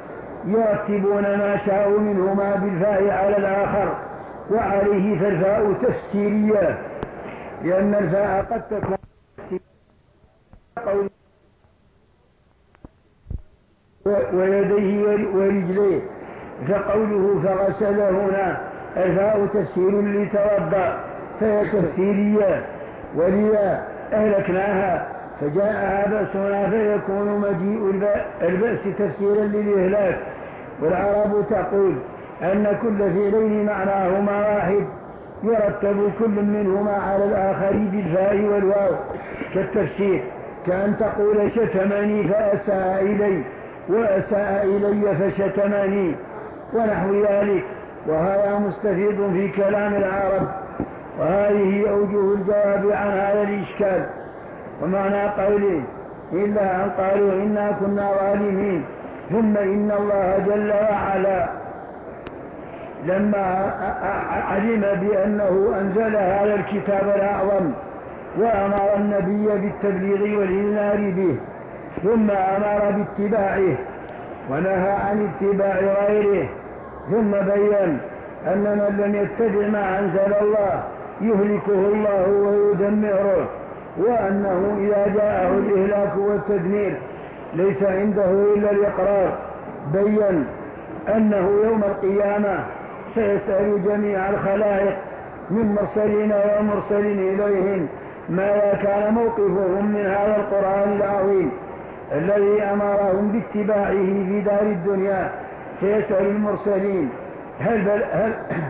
يرتبون ما شاءوا منهما بالفاء على الآخر، وعليه فالفاء تفسيرية، لأن الفاء قد تكون ويديه ورجليه، فقوله فغسل هنا الفاء تفسير لتوضأ فهي تفسيرية، ولذا أهلكناها فجاءها بأسنا فيكون مجيء البأس تفسيرا للإهلاك. والعرب تقول أن كل فعلين معناهما واحد يرتب كل منهما على الآخر بالفاء والواو كالتفسير، كأن تقول شتمني فأساء إلي وأساء إلي فشتمني ونحو ذلك. وهذا مستفيد في كلام العرب. وهذه أوجه الجواب عن هذا الإشكال. ومعنى قوله إلا أن قالوا إنا كنا ظالمين ثم إن الله جل وعلا لما علم بأنه أنزل هذا الكتاب الأعظم وأمر النبي بالتبليغ والإنذار به ثم أمر باتباعه ونهى عن اتباع غيره ثم بين أن من لم يتبع ما أنزل الله يهلكه الله ويدمره، وأنه إذا جاءه الإهلاك والتدمير ليس عنده إلا الإقرار. بين أنه يوم القيامة سيسأل جميع الخلائق من مرسلين ومرسلين إليهم ماذا كان موقفهم من هذا القرآن العظيم الذي أمرهم باتباعه في دار الدنيا. سيسأل المرسلين هل, بل هل,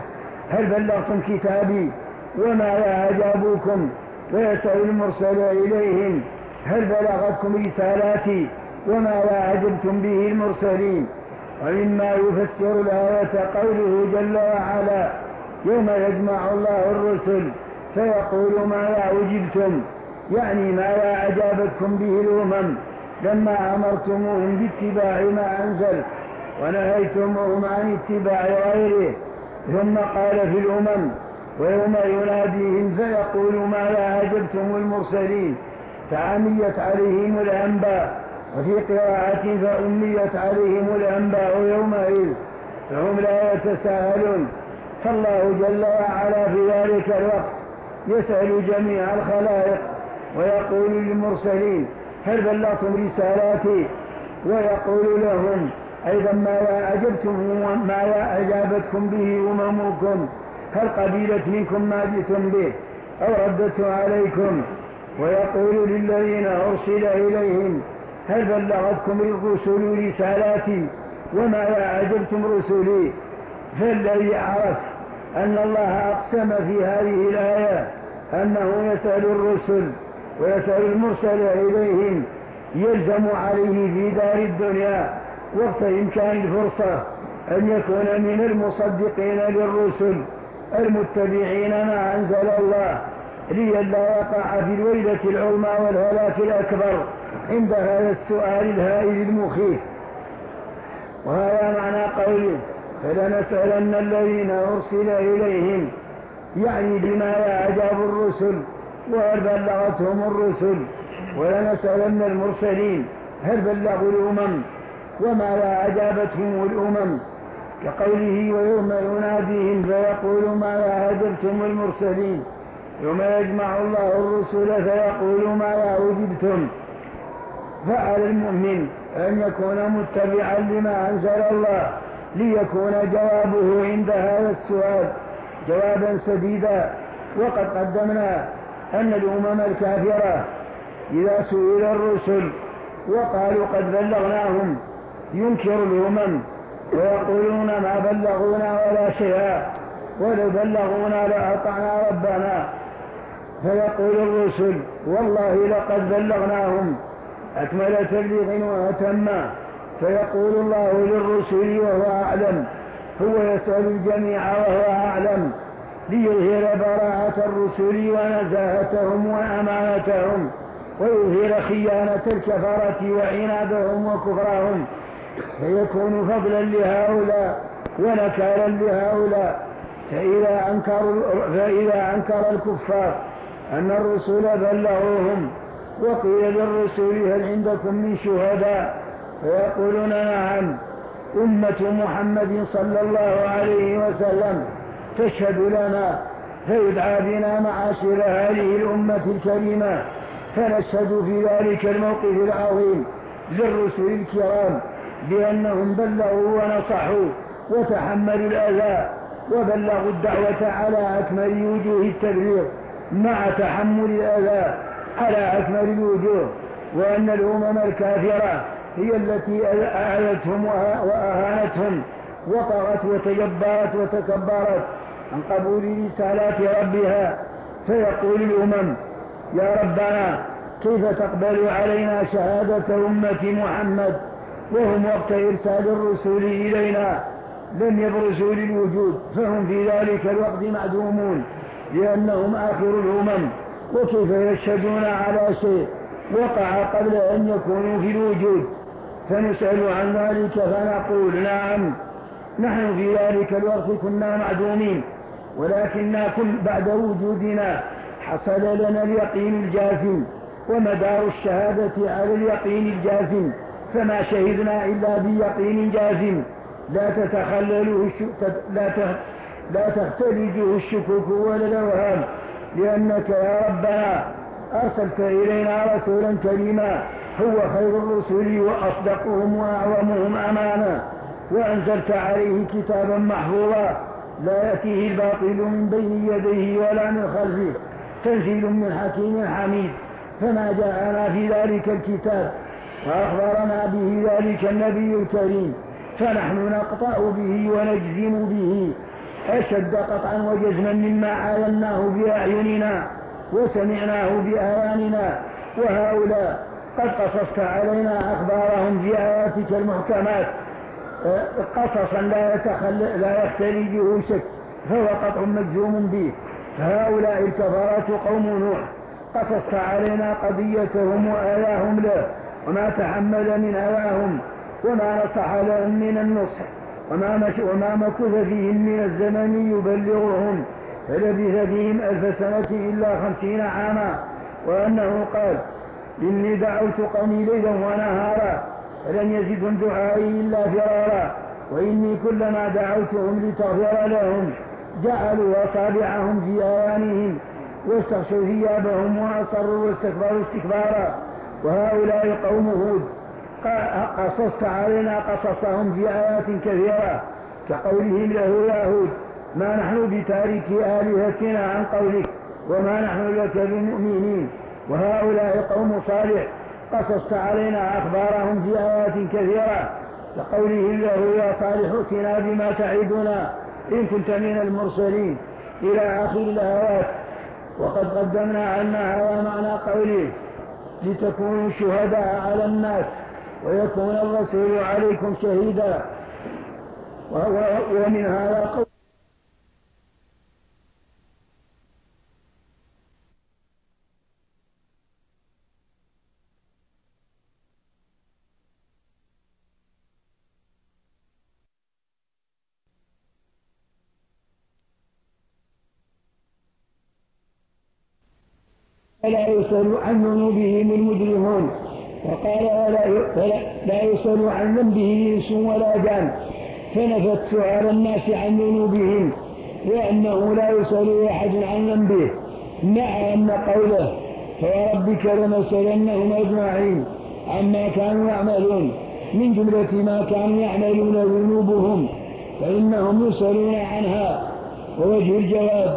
هل بلغتم كتابي وماذا أجابوكم، ويسأل المرسل إليهم هل بلغتكم رسالاتي وماذا أجبتم به المرسلين. ومما يفسر الآية قوله جل وعلا يوم يجمع الله الرسل فيقول ماذا أجبتم، يعني ماذا أجابتكم به الأمم لما أمرتموهم باتباع ما أنزل ونهيتموهم عن اتباع غيره. ثم قال في الأمم ويوم يناديهم فيقول ماذا أجبتم المرسلين، فعميت عليهم الأنباء، وفي قراءة فأميت عليهم الأنباء يومئذ فهم لا يتساءلون. فالله جل وعلا في ذلك الوقت يسأل جميع الخلائق ويقول للمرسلين هل بلغتم رسالاتي، ويقول لهم أيضا ماذا أجبتم ماذا أجابتكم به أممكم، هل قبلت منكم ما جئتم به أو ردت عليكم. ويقول للذين أرسل إليهم هل بلغتكم الرسل رسالاتي وماذا أجبتم رسلي. فالذي عرف أن الله أقسم في هذه الآية أنه يسأل الرسل ويسأل المرسل إليهم يلزم عليه في دار الدنيا وقت إمكان الفرصة أن يكون من المصدقين للرسل المتبعين ما أنزل الله لئلا يقع في الويلة العظمى والهلاك الأكبر عند هذا السؤال الهائل المخيف. وهذا معنى قوله فلنسألن الذين أرسل إليهم، يعني بما أجاب الرسل وهل بلغتهم الرسل، ولنسألن المرسلين هل بلغوا الأمم وما لا أجابتهم الأمم، كقوله ويوم يناديهم فيقول ماذا أجبتم المرسلين، يوم يجمع الله الرسل فيقول ماذا أجبتم. فعلى المؤمن أن يكون متبعا لما أنزل الله ليكون جوابه عند هذا السؤال جوابا سديدا. وقد قدمنا أن الأمم الكافرة إذا سئل الرسل وقالوا قد بلغناهم ينكر الأمم ويقولون ما بلغونا ولا شيئا، ولو بلغونا لأطعنا ربنا. فيقول الرسل والله لقد بلغناهم أكمل تبليغ وأتم. فيقول الله للرسل وهو أعلم، هو يسأل الجميع وهو أعلم ليظهر براءة الرسل ونزاهتهم وأمانتهم ويظهر خيانة الكفرة وعنادهم وكفرهم، فيكون فضلا لهؤلاء ونكالا لهؤلاء. فإذا أنكر, فإذا أنكر الكفار أن الرسل بلغوهم وقيل للرسل هل عندكم من شهداء، فيقولون نعم أمة محمد صلى الله عليه وسلم تشهد لنا، فيدعى بنا معاشر هذه الأمة الكريمة فنشهد في ذلك الموقف العظيم للرسل الكرام بأنهم بلغوا ونصحوا وتحملوا الأذى وبلغوا الدعوة على أكمل وجوه التبليغ مع تحمل الأذى على أكمل الوجوه، وأن الأمم الكافرة هي التي أعلتهم وأهانتهم وطغت وتجبرت وتكبرت عن قبول رسالات ربها. فيقول الأمم يا ربنا كيف تقبل علينا شهادة أمة محمد وهم وقت إرسال الرسول إلينا لم يبرزوا للوجود، فهم في ذلك الوقت معدومون لأنهم آخر الأمم، وكيف يشهدون على شيء وقع قبل أن يكونوا في الوجود؟ فنسأل عن ذلك فنقول نعم، نحن في ذلك الوقت كنا معدومين، ولكننا كن بعد وجودنا حصل لنا اليقين الجازم، ومدار الشهادة على اليقين الجازم، فما شهدنا إلا بيقين جازم لا تتخلله لا لا تختلجه الشكوك ولا الأوهام، لأنك يا ربنا أرسلت إلينا رسولا كريما هو خير الرسل وأصدقهم وأعظمهم أمانا، وأنزلت عليه كتابا محفوظا لا يأتيه الباطل من بين يديه ولا من خلفه، تنزيل من حكيم حميد. فما جاءنا في ذلك الكتاب وأخبرنا به ذلك النبي الكريم، فنحن نقطع به ونجزم به أشد قطعا وجزما مما عايناه بأعيننا وسمعناه بآذاننا. وهؤلاء قد قصصت علينا أخبارهم في آياتك المحكمات قصصا لا يتخل... لا يختلجه شك، فهو قطع مجزوم به. فهؤلاء الكفرة قوم نوح قصصت علينا قضيتهم وآياهم له، وما تحمل من آياهم، وما نصح لهم من النصح، وما, مش... وما مكث فيهم من الزمن يبلغهم، فلبث فيهم ألف سنة إلا خمسين عاما. وأنه قال إني دعوت قومي ليلا ونهارا فلن يزدهم دعائي إلا فرارا، وإني كلما دعوتهم لتغفر لهم جعلوا أصابعهم في آذانهم واستغشوا ثيابهم وأصروا واستكبروا استكبارا. وهؤلاء قوم هود قصصت علينا قصصهم في آيات كثيرة كقولهم له يا هود ما نحن بتارك آلهتنا عن قولك وما نحن لك بمؤمنين. وهؤلاء قوم صالح قصصت علينا أخبارهم في آيات كثيرة كقولهم له يا صالح ائتنا بما تعدنا إن كنت من المرسلين إلى آخر الآيات. وقد قدمنا أن هذا معنى قوله لتكونوا شهداء على الناس ويكون الرسول عليكم شهيدا. ومن هذا قول فلا يسأل عن ذنوبهم المجرمون، وقال ولا لا يسأل عن ذنبه إنس ولا جان، فنفت سؤال الناس عن ذنوبهم وأنه لا يسأل أحد عن ذنبه، مع أن قوله فوربك لنسألنهم أجمعين عما كانوا يعملون من جملة ما كانوا يعملون ذنوبهم فإنهم يسألون عنها. ووجه الجواب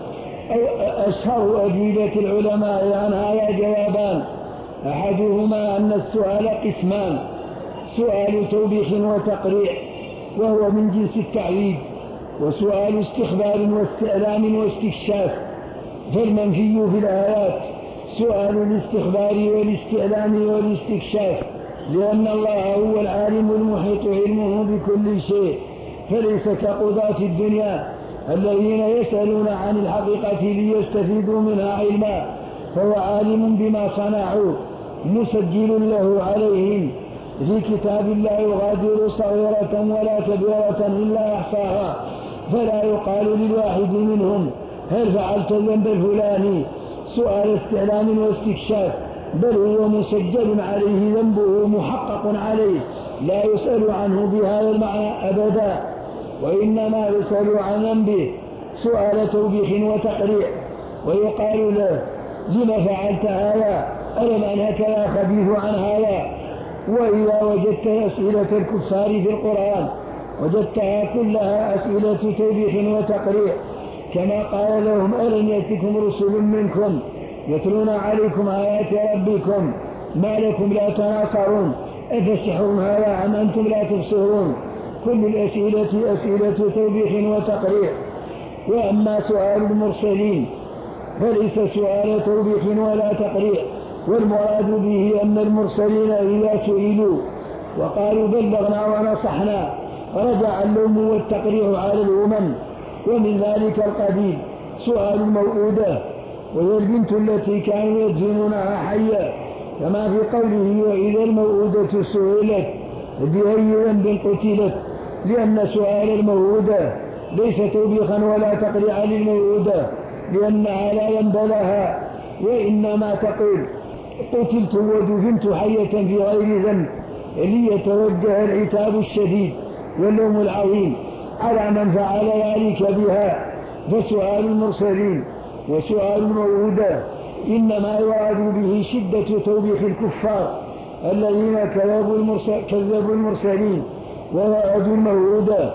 أشهر أجوبة العلماء عن هذا جوابان، أحدهما أن السؤال قسمان: سؤال توبيخ وتقريع وهو من جنس التعويض، وسؤال استخبار واستعلام واستكشاف. فالمنفي في الآيات سؤال الاستخبار والاستعلام والاستكشاف، لأن الله هو العالم المحيط علمه بكل شيء، فليس كقضاة الدنيا الذين يسألون عن الحقيقة ليستفيدوا منها علما، فهو عالم بما صنعوا مسجل له عليهم في كتاب لا يغادر صغيرة ولا كبيرة إلا أحصاها، فلا يقال للواحد منهم هل فعلت الذنب الفلاني سؤال استعلام واستكشاف، بل هو مسجل عليه ذنبه محقق عليه لا يسأل عنه بهذا المعنى أبدا، وإنما يسأل عن ذنبه سؤال توبيخ وتقريع، ويقال له لما فعلت هذا؟ ألم أنهك يا خبيث عن هذا؟ وإذا وجدت أسئلة الكفار في القرآن وجدتها كلها أسئلة توبيخ وتقريع، كما قال لهم ألم يأتكم رسل منكم يتلون عليكم آيات ربكم ما لكم لا تناصرون أفسحر هذا أم أنتم لا تبصرون. كل الأسئلة أسئلة توبيخ وتقريع. وأما سؤال المرسلين فليس سؤال توبيخ ولا تقريع، والمراد به أن المرسلين إذا سئلوا وقالوا بلغنا ونصحنا رجع اللوم والتقريع على الأمم. ومن ذلك القبيل سؤال الموءودة وهي البنت التي كانوا يدفنونها حية، كما في قوله وإذا الموءودة سئلت بأي ذنب قتلت، لأن سؤال الموءودة ليس توبيخا ولا تقريعا للموءودة لأنها لا ذنب لها، وإنما تقول قتلت ودفنت حية في غير ذنب، ليتوجه العتاب الشديد واللوم العظيم على من فعل ذلك بها. فسؤال المرسلين وسؤال الموءودة إنما يراد به شدة توبيخ الكفار الذين كذبوا المرسلين ووعدوا الموءودة.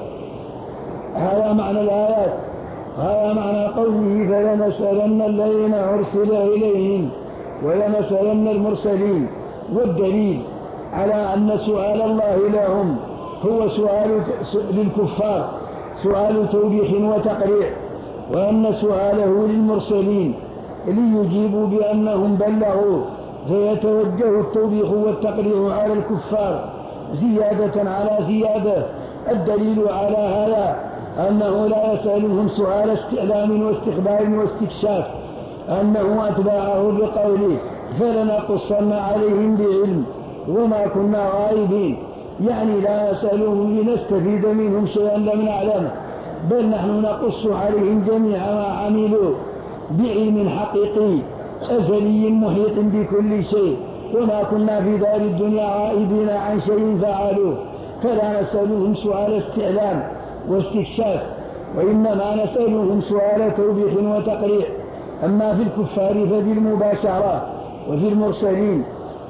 هذا معنى الآيات، هذا معنى قوله فلنسألن الذين أرسل إليهم ولنسألن المرسلين. والدليل على أن سؤال الله لهم هو سؤال للكفار سؤال توبيخ وتقريع، وأن سؤاله للمرسلين ليجيبوا بأنهم بلغوا، فيتوجه التوبيخ والتقريع على الكفار زيادة على زيادة. الدليل على هذا أنه لا يسألهم سؤال استعلام واستخبار واستكشاف، أنه أتباعه بقوله فلنقصن عليهم بعلم وما كنا غائبين، يعني لا يسألهم لنستفيد منهم شيئا لم نعلم، بل نحن نقص عليهم جميع ما عملوا بعلم حقيقي أزلي محيط بكل شيء، وما كنا في دار الدنيا غائبين عن شيء فعلوه. فلا نسألهم سؤال استعلام واستكشاف، وإنما نسألهم سؤال توبيخ وتقريع. أما في الكفار فبالمباشرة، وفي المرسلين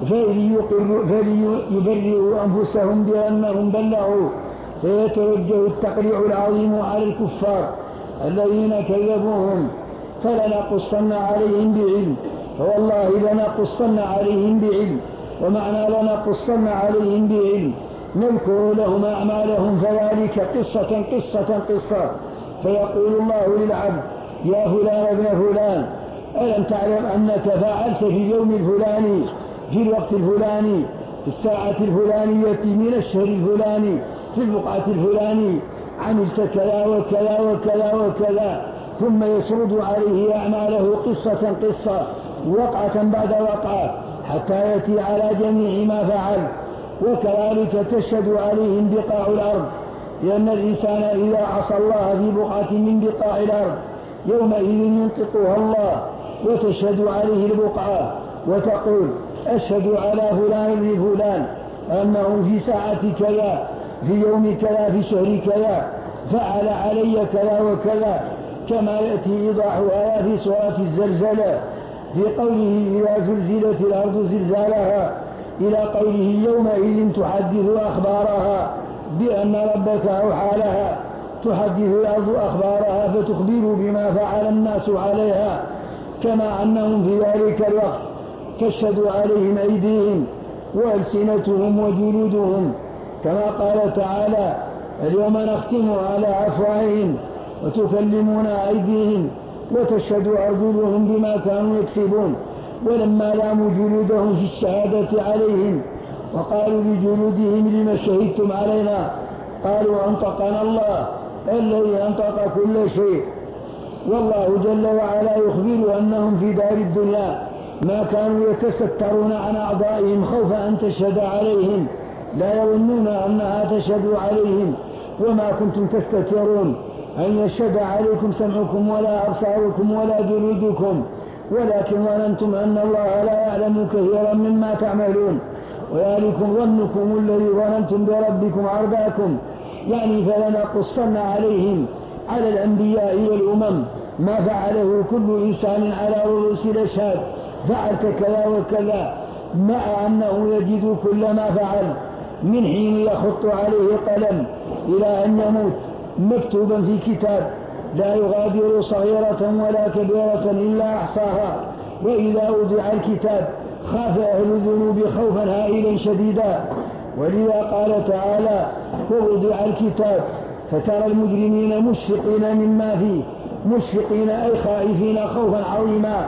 فليبرئوا أنفسهم بأنهم بلغوا، فيتوجه التقريع العظيم على الكفار الذين كذبوهم. فلنقصن عليهم بعلم، فوالله لنقصن عليهم بعلم، ومعنى لنقصن عليهم بعلم نذكر لهم أعمالهم فذلك قصة قصة قصة. فيقول الله للعبد يا فلان ابن فلان ألم تعلم أنك فعلت في اليوم الفلاني في الوقت الفلاني في الساعة الفلانية من الشهر الفلاني في البقعة الفلاني عملت كذا وكذا وكذا وكذا، ثم يسرد عليه أعماله قصة قصة وقعة بعد وقعة حتى يأتي على جميع ما فعل. وكذلك تشهد عليهم بقاع الأرض، لأن الإنسان إذا عصى الله في بقعة من بقاع الأرض يومئذ ينطقها الله وتشهد عليه البقعة وتقول أشهد على فلان بن فلان أنه في ساعة كذا في يوم كذا في شهر كذا فعل علي كذا وكذا، كما يأتي إيضاحها في سورة الزلزلة في قوله إذا زلزلت الأرض زلزالها إلى قوله يومئذ تحدث أخبارها بأن ربك أوحى لها، تحدث الأرض أخبارها فتخبر بما فعل الناس عليها، كما أنهم في ذلك الوقت تشهد عليهم أيديهم وألسنتهم وجلودهم، كما قال تعالى اليوم نختم على أفواههم وتكلمنا أيديهم وتشهد أرجلهم بما كانوا يكسبون. ولما لاموا جلودهم في الشهادة عليهم وقالوا لجلودهم لما شهدتم علينا قالوا أنطقنا الله الذي أنطق كل شيء. والله جل وعلا يخبر أنهم في دار الدنيا ما كانوا يتسترون عن أعضائهم خوفا أن تشهد عليهم، لا يظنون أنها تشهد عليهم، وما كنتم تستترون أن يشهد عليكم سمعكم ولا أبصاركم ولا جلودكم، ولكن ظننتم أن الله لا يعلم كثيرا مما تعملون، وذلكم ظنكم الذي ظننتم بربكم أرداكم. يعني فلنقصن عليهم على الأنبياء والأمم ما فعله كل إنسان على رؤوس الأشهاد، فعلت كذا وكذا، مع أنه يجد كل ما فعل من حين يخط عليه قلم إلى أن يموت مكتوبا في كتاب لا يغادر صغيرة ولا كبيرة إلا أحصاها. وإذا وضع الكتاب خاف أهل الذنوب خوفا هائلا شديدا، ولذا قال تعالى ووضع الكتاب فترى المجرمين مشفقين مما فيه، مشفقين أي خائفين خوفا عظيما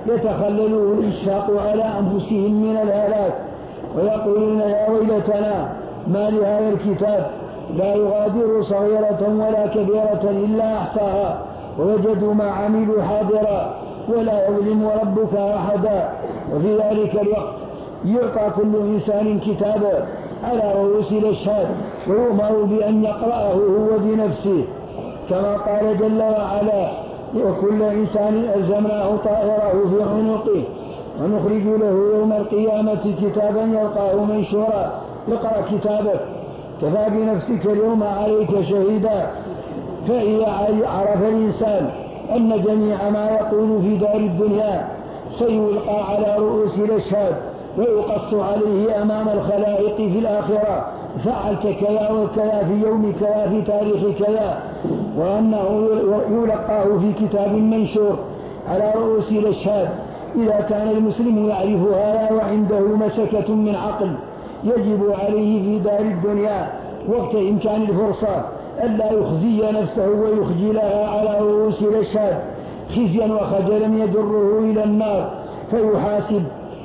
يتخلله الإشفاق على أنفسهم من الهلاك، ويقولون يا ويلتنا ما لهذا الكتاب لا يغادر صغيرة ولا كبيرة إلا أحصاها ووجدوا ما عملوا حاضرا ولا يظلم ربك أحدا. وفي ذلك الوقت يعطى كل إنسان كتابا على رؤوس الأشهاد ويؤمر بأن يقرأه هو بنفسه، كما قال جل وعلا وكل إنسان ألزمناه طائره في عنقه ونخرج له يوم القيامة كتابا يلقاه منشورا اقرأ كتابك كفى بنفسك اليوم عليك شهيدا. فإذا عرف الإنسان أن جميع ما يقول في دار الدنيا سيلقى على رؤوس الأشهاد ويقص عليه أمام الخلائق في الآخرة فعلت كذا وكذا في يوم كذا في تاريخ كذا، وأنه يلقاه في كتاب منشور على رؤوس الأشهاد، إذا كان المسلم يعرف هذا وعنده مسكة من عقل يجب عليه في دار الدنيا وقت إمكان الفرصة ألا يخزي نفسه ويخجلها على رؤوس الأشهاد خزيا وخجلا يجره إلى النار فيحاسب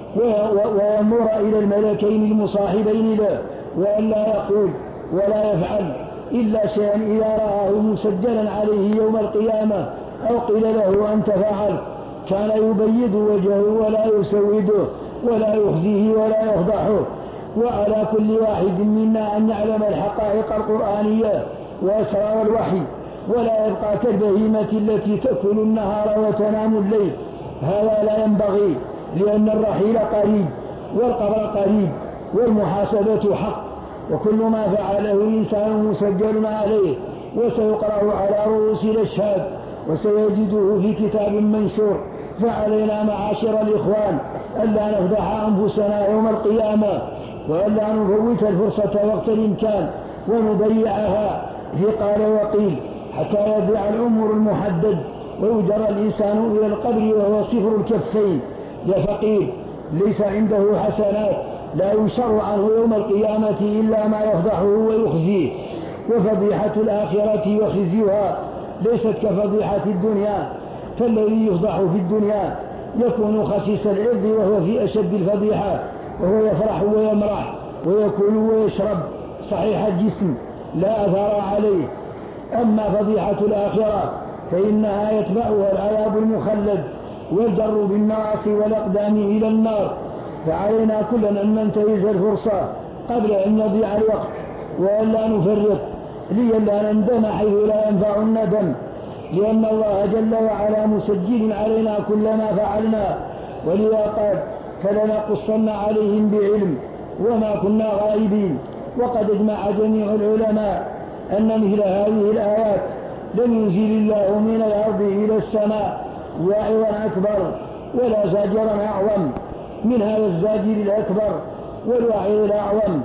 ويمر إلى الملكين المصاحبين له، وألا يقول ولا يفعل إلا شيئا إذا رآه مسجلا عليه يوم القيامة أو قيل له أنت فعل، كان يبيض وجهه ولا يسوده ولا يخزيه ولا يفضحه. وعلى كل واحد منا أن يعلم الحقائق القرآنية وأسرار الوحي ولا يبقى كالبهيمة التي تأكل النهار وتنام الليل، هذا لا ينبغي، لأن الرحيل قريب والقبر قريب والمحاسبة حق، وكل ما فعله الإنسان مسجل عليه وسيقرأ على رؤوس الأشهاد وسيجده في كتاب منشور. فعلينا معاشر الإخوان ألا نفضح أنفسنا يوم القيامة وألا نفوت الفرصة وقت الإمكان ونضيعها في قال وقيل حتى يضيع العمر المحدد ويجرى الإنسان إلى القبر وهو صفر الكفين يا فقير ليس عنده حسنات لا ينشر عنه يوم القيامة إلا ما يفضحه ويخزيه. وفضيحة الآخرة وخزيها ليست كفضيحة الدنيا، فالذي يفضح في الدنيا يكون خسيس العرض وهو في أشد الفضيحة، وهو يفرح ويمرح ويأكل ويشرب صحيح الجسم لا أثر عليه. أما فضيحة الآخرة فإنها يتبعها العذاب المخلد والجر بالنواصي والأقدام إلى النار. فعلينا كلنا أن ننتهز الفرصة قبل أن يضيع الوقت وألا نفرط لئلا نندم حيث لا ينفع الندم، لأن الله جل وعلا مسجل علينا كل ما فعلنا، ولذا قال فلنقصن عليهم بعلم وما كنا غائبين. وقد اجمع جميع العلماء أن مثل هذه الآيات لم ينزل الله من الأرض إلى السماء واعظا أكبر ولا زاجرا أعظم من هذا الزاجر الأكبر والواعظ الأعظم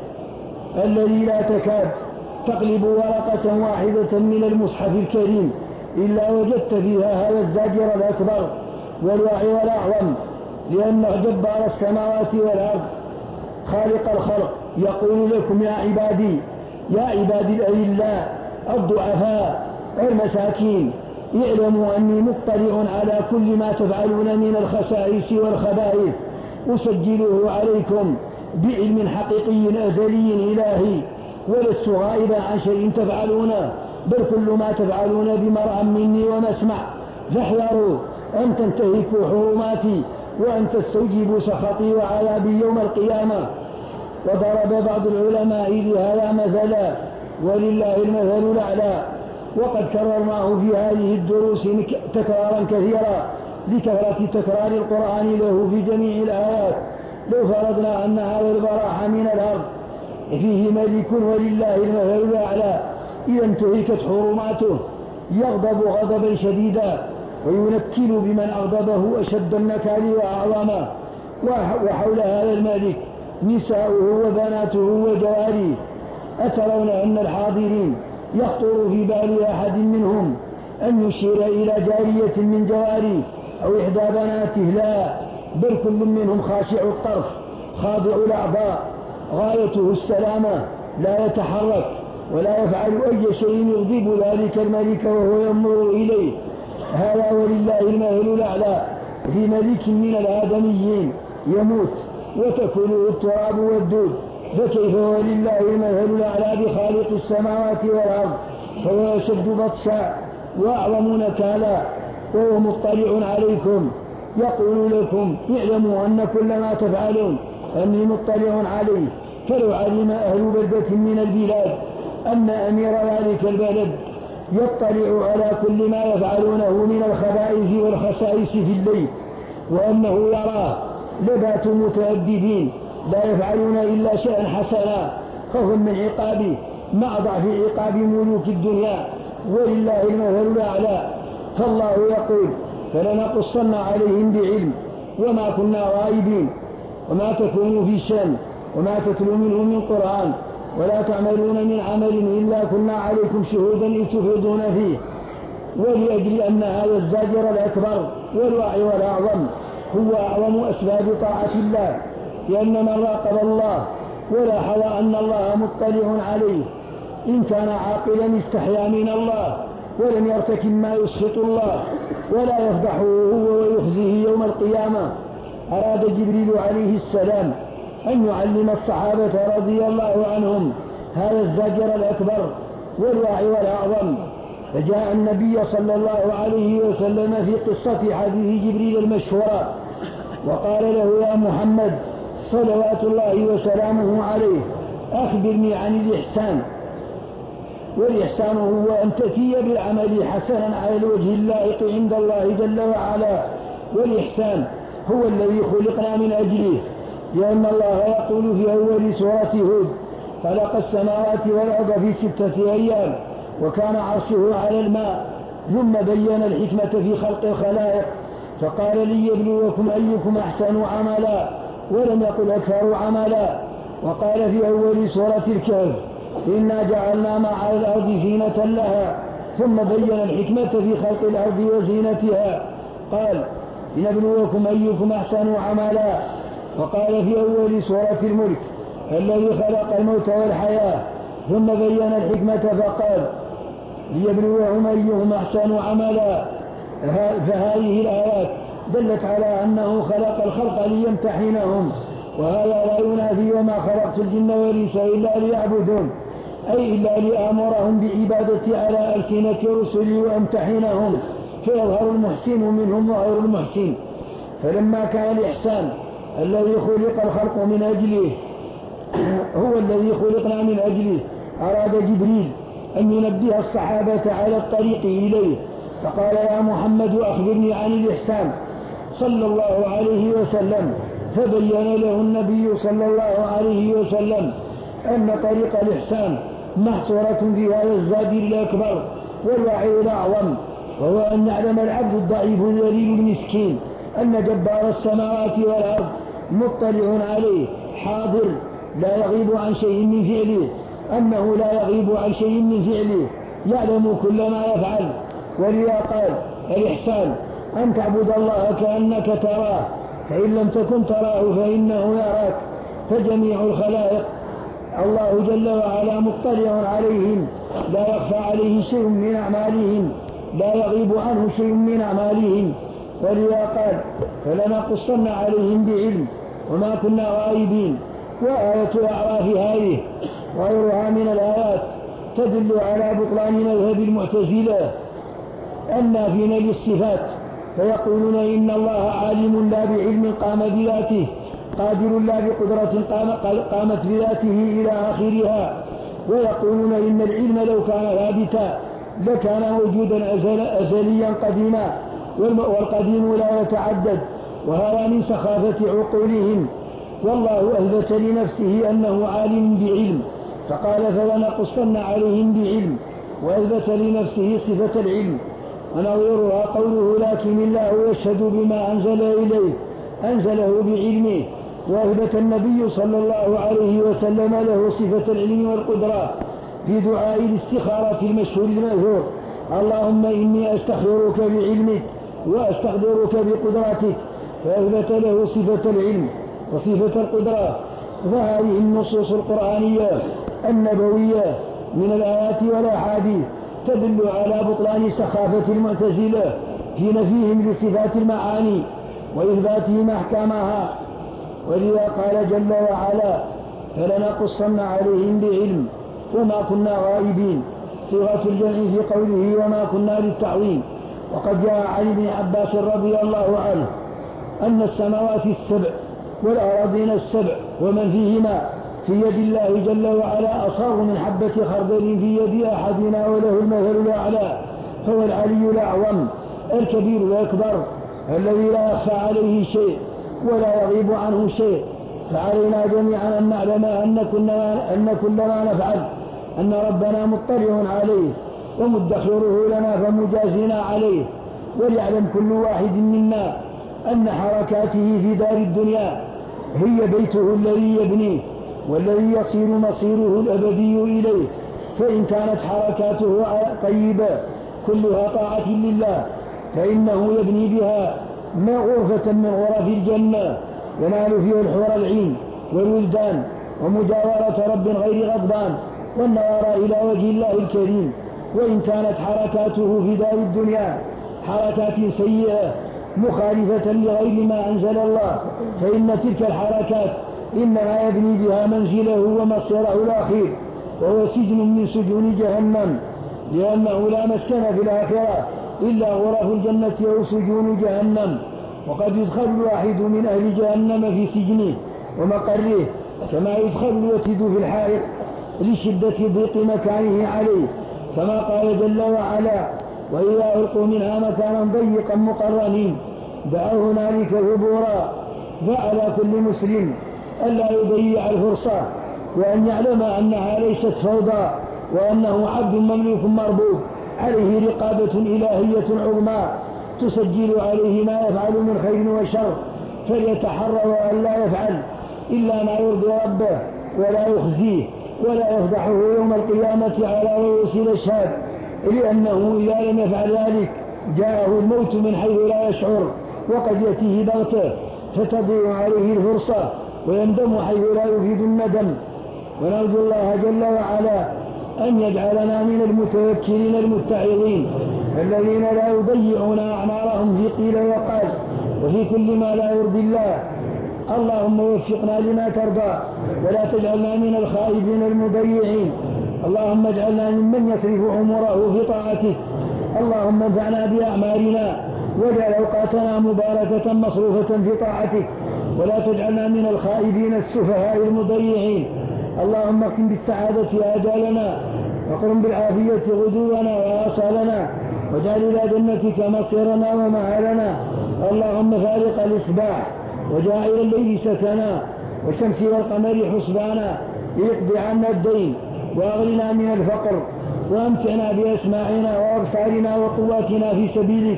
الذي لا تكاد تقلب ورقة واحدة من المصحف الكريم إلا وجدت فيها هذا الزاجر الأكبر والواعظ الأعظم، لأنه جبار السماوات والأرض خالق الخلق يقول لكم يا عبادي يا عبادي الأذلاء الضعفاء المساكين اعلموا أني مطلع على كل ما تفعلون من الخسائس والخبائث أسجله عليكم بعلم حقيقي أزلي إلهي، ولست غائبا عن شيء تفعلونه بل كل ما تفعلون بمرأ مني ومسمع، فاحذروا أن تنتهكوا حرماتي وأن تستوجبوا سخطي وعذابي يوم القيامة. وضرب بعض العلماء لهذا مثلا ولله المثل الأعلى، وقد كررناه في هذه الدروس تكرارا كثيرا لكثرة تكرار القرآن له في جميع الآيات. لو فرضنا أن هذا البراح من الأرض فيه ملك ولله المثل الأعلى إذا انتهكت حرماته يغضب غضبا شديدا وينكل بمن أغضبه أشد النكال وأعظمه. وحول هذا الملك نساؤه وبناته وجواريه. أترون أن الحاضرين يخطر في بال أحد منهم أن يشير إلى جارية من جواريه أو إحدى بناته؟ لا، بل كل منهم خاشع الطرف خاضع الأعضاء غايته السلامة لا يتحرك ولا يفعل أي شيء يغضب ذلك الملك وهو ينظر إليه. هذا ولله المثل الأعلى. في ملك من الآدميين يموت وتكله التراب والدود، فكيف ولله المثل الأعلى بخالق السماوات والأرض، فهو أشد بطشا وأعظم نكالا وهو مطلع عليكم يقول لكم اعلموا أن كل ما تفعلون أني مطلع عليه. فلو علم أهل بلدة من البلاد أن أمير ذلك البلد يطلع على كل ما يفعلونه من الخبائث والخسائس في الليل وأنه يراه لباتوا متأدبين لا يفعلون إلا شيئا حسنا خوفا من عقابه مع ضعف عقاب ملوك الدنيا ولله المثل الأعلى. فالله يقول فلنقصن عليهم بعلم وما كنا غائبين وما تكونوا في شأن وما تتلو منه من قرآن ولا تعملون من عمل إلا كنا عليكم شهودا إذ تفيضون فيه. ولأجل أن هذا الزاجر الأكبر والوعي والأعظم هو أعظم أسباب طاعة الله، لأن من راقب الله ولاحظ أن الله مطلع عليه إن كان عاقلا استحيا من الله ولم يرتكب ما يسخط الله ولا يفضحه هو ويخزيه يوم القيامة. أراد جبريل عليه السلام أن يعلم الصحابة رضي الله عنهم هذا الزجر الأكبر والوعي والأعظم، فجاء النبي صلى الله عليه وسلم في قصة حديث جبريل المشهورة وقال له يا محمد صلوات الله وسلامه عليه أخبرني عن الإحسان. والإحسان هو أن تأتي بالعمل حسنا على الوجه اللائق عند الله جل وعلا، والإحسان هو الذي خلقنا من أجله، لأن الله يقول في أول سورة هود خلق السماوات والأرض في ستة أيام وكان عرشه على الماء، ثم بين الحكمة في خلق الخلائق فقال ليبلوكم أيكم أحسن عملا ولم يقل أكثر عملا. وقال في أول سورة الكهف إنا جعلنا ما على الأرض زينة لها، ثم بين الحكمة في خلق الأرض وزينتها قال لنبلوكم أيكم أحسن عملا. وقال في أول سورة الملك الذي خلق الموت والحياة، ثم بين الحكمة فقال ليبلوهم أيهم أحسن عملا. فهذه الآيات دلت على أنه خلق الخلق ليمتحنهم، وهذا لا ينافي وما خلقت الجن والإنس إلا ليعبدون، أي إلا لآمرهم بعبادتي على ألسنة رسلي وأمتحنهم فيظهر المحسن منهم وغير المحسن. فلما كان الإحسان الذي خلق الخلق من أجله هو الذي خلقنا من أجله، أراد جبريل أن ينبه الصحابة على الطريق إليه فقال يا محمد أخبرني عن الإحسان صلى الله عليه وسلم، فبين له النبي صلى الله عليه وسلم أن طريق الإحسان محصورة في هذا الزاجر الأكبر والوعي الأعظم، وهو أن يعلم العبد الضعيف الذليل المسكين أن جبار السماوات والأرض مطلع عليه حاضر لا يغيب عن شيء من فعله، أنه لا يغيب عن شيء من فعله يعلم كل ما يفعل. ولذا قال الإحسان أن تعبد الله كأنك تراه فإن لم تكن تراه فإنه يراك. فجميع الخلائق الله جل وعلا مطلع عليهم لا يخفى عليه شيء من أعمالهم، لا يغيب عنه شيء من أعمالهم. ولذا قال فلنقصن عليهم بعلم وما كنا غائبين. وآية الأعراف هذه وغيرها من الآيات تدل على بطلان مذهب المعتزلة النافين للصفات، فيقولون إن الله عالم لا بعلم قام بذاته، قادر لا بقدرة قامت بذاته إلى آخرها. ويقولون إن العلم لو كان ثابتا لكان موجودا أزل أزليا قديما والقديم لا يتعدد، وهذا من سخافة عقولهم. والله أثبت لنفسه أنه عالم بعلم فقال فلنقصن عليهم بعلم، وأثبت لنفسه صفة العلم. ونظيرها قوله لكن الله يشهد بما أنزل إليه أنزله بعلمه، وأثبت النبي صلى الله عليه وسلم له صفة العلم والقدرة في دعاء الاستخارة المشهور المأثور اللهم إني أستخيرك بعلمك وأستقدرك بقدرتك، فأثبت له صفة العلم وصفة القدرة. فهذه النصوص القرآنية النبوية من الآيات والأحاديث تدل على بطلان سخافة المعتزلة في نفيهم لصفات المعاني وإثباته محكمها. ولذا قال جل وعلا: فلنقصن عليهم بعلم وما كنا غائبين، صيغة الجمع في قوله وما كنا للتعظيم. وقد جاء عن ابن عباس رضي الله عنه أن السماوات السبع والأراضين السبع ومن فيهما في يد الله جل وعلا أصغر من حبة خردل في يد أحدنا وله المثل الأعلى، فهو العلي الأعظم الكبير الأكبر الذي لا يخفى عليه شيء ولا يغيب عنه شيء. فعلينا جميعا أن نعلم أن كل أن كل ما نفعل أن ربنا مطلع عليه ومدخره لنا فمجازينا عليه. وليعلم كل واحد منا أن حركاته في دار الدنيا هي بيته الذي يبنيه والذي يصير مصيره الأبدي إليه. فإن كانت حركاته طيبة كلها طاعة لله فإنه يبني بها ما غرفة من غرف الجنة ينال فيه الحور العين والولدان ومجاورة رب غير غضبان والنظر إلى وجه الله الكريم. وإن كانت حركاته في دار الدنيا حركات سيئة مخالفة لغير ما أنزل الله فإن تلك الحركات إنما يبني بها منزله ومصيره الأخير، وهو سجن من سجون جهنم، لأنه لا مسكن في الآخرة إلا غرف الجنة أو سجون جهنم. وقد يدخل الواحد من أهل جهنم في سجنه ومقره كما يدخل الوتد في الحائط لشدة ضيق مكانه عليه، كما قال جل وعلا: وإذا ألقوا منها مكانا ضيقا مقرنين دعوا هنالك ثبورا. فعلى كل مسلم ألا يضيع الفرصة وأن يعلم أنها ليست فوضى، وأنه عبد مملوك مربوط عليه رقابة إلهية عظمى تسجل عليه ما يفعل من خير وشر، فليتحرى وأن لا يفعل إلا ما يرضي ربه ولا يخزيه ولا يفضحه يوم القيامة على رؤوس الأشهاد، لأنه إذا لم يفعل ذلك جاءه الموت من حيث لا يشعر وقد يأتيه بغته فتضيع عليه الفرصة ويندم حيث لا يفيد الندم. ونرجو الله جل وعلا أن يجعلنا من المتوكلين المتعظين الذين لا يضيعون أعمارهم في قيل وقال وفي كل ما لا يرضي الله. اللهم وفقنا لما ترضى ولا تجعلنا من الخائبين المضيعين. اللهم اجعلنا ممن يصرف عمره في طاعتك. اللهم انفعنا بأعمالنا واجعل أوقاتنا مباركة مصروفة في طاعتك، ولا تجعلنا من الخائبين السفهاء المضيعين. اللهم اقم بالسعادة آجالنا وقرم بالعافية غدونا وآصالنا، واجعل إلى جنتك مصيرنا ومآلنا. اللهم فارق الإصباح وجاعل الليل سكنا والشمس والقمر حسبانا، اقض عنا الدين وأغننا من الفقر وأمتعنا بأسماعنا وأبصارنا وقواتنا في سبيلك.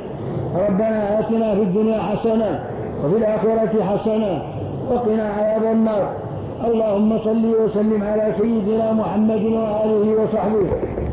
ربنا آتنا في الدنيا حسنة وفي الآخرة حسنة وقنا عذاب النار. اللهم صل وسلم على سيدنا محمد وآله وصحبه.